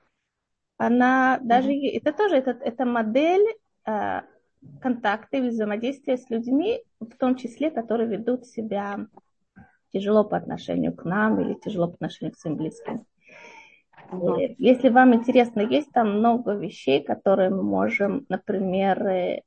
Она даже, Мгм. е- это тоже, это, это модель э, контакта и взаимодействия с людьми, в том числе, которые ведут себя тяжело по отношению к нам или тяжело по отношению к своим близким. Мгм. Э, Если вам интересно, есть там много вещей, которые мы можем, например, э,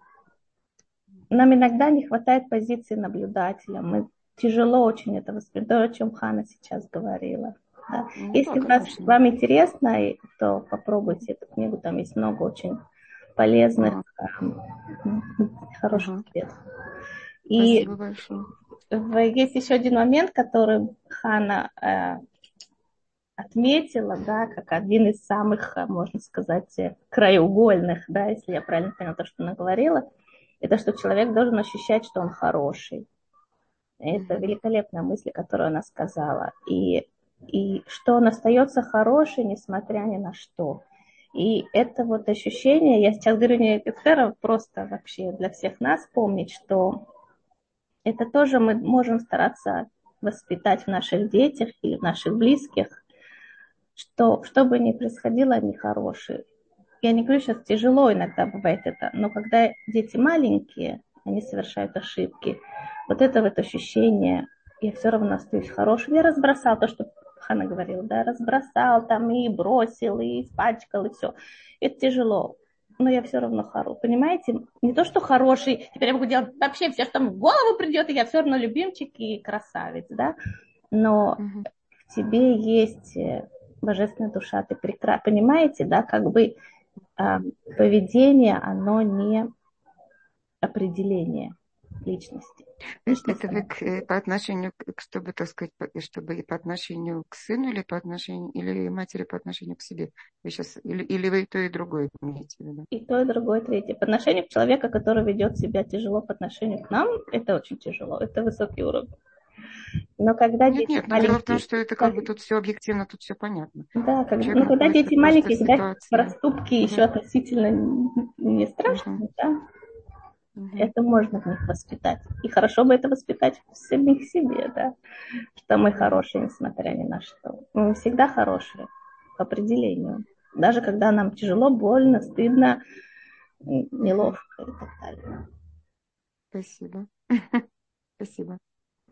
нам иногда не хватает позиции наблюдателя. Мы тяжело очень это воспринимаем, то, о чем Хана сейчас говорила. Да. Ну да, Если вас, конечно. вам интересно, и- то попробуйте эту книгу. Там есть много очень полезных, Ага. эм, хороших Ага. советов. И Спасибо большое. в- есть еще один момент, который Хана э, отметила, да, как один из самых, э, можно сказать, э, краеугольных, да, если я правильно поняла то, что она говорила, это что человек должен ощущать, что он хороший. Это Мгм. великолепная мысль, которую она сказала. И, и что он остается хороший, несмотря ни на что. И это вот ощущение, я сейчас говорю не эксперта, просто вообще для всех нас помнить, что это тоже мы можем стараться воспитать в наших детях или в наших близких, что, что бы ни происходило, они хорошие. Я не говорю, сейчас тяжело иногда бывает это, но когда дети маленькие, они совершают ошибки, вот это вот ощущение, я все равно остаюсь хорошим. Я разбросал то, что Хана говорила, да, разбросал там и бросил, и испачкал, и все. Это тяжело, но я все равно хороший. Понимаете? Не то, что хороший, теперь я могу делать вообще все, что мне в голову придет, и я все равно любимчик и красавец, да, но Мгм. в тебе есть э, божественная душа, ты прекрасно, понимаете, да, как бы а, поведение, оно не определение личности. Э, Личность Это вы сама. к- э, по отношению, к, к- чтобы, так сказать, по- э, чтобы и по отношению к сыну или по отношению, или матери по отношению к себе? Вы сейчас, или, или вы и то, и другое имеете в виду? И то, и другое, и третье. По отношению к человеку, который ведет себя тяжело по отношению к нам, это очень тяжело, это высокий уровень. Но когда Нет, дети нет, но дело в том, маленькие, что это как как- бы тут все объективно, тут все понятно. да, как- Человек но когда находится дети просто в маленькие, когда ситуации. проступки еще Мгм. относительно не Мгм. страшные, да, Мгм. это можно в них воспитать. И хорошо бы это воспитать в самих себе, да, что мы Мгм. хорошие, несмотря ни на что. Мы всегда хорошие по определению. Даже когда нам тяжело, больно, стыдно, н- Мгм. неловко и так далее. Спасибо. Спасибо.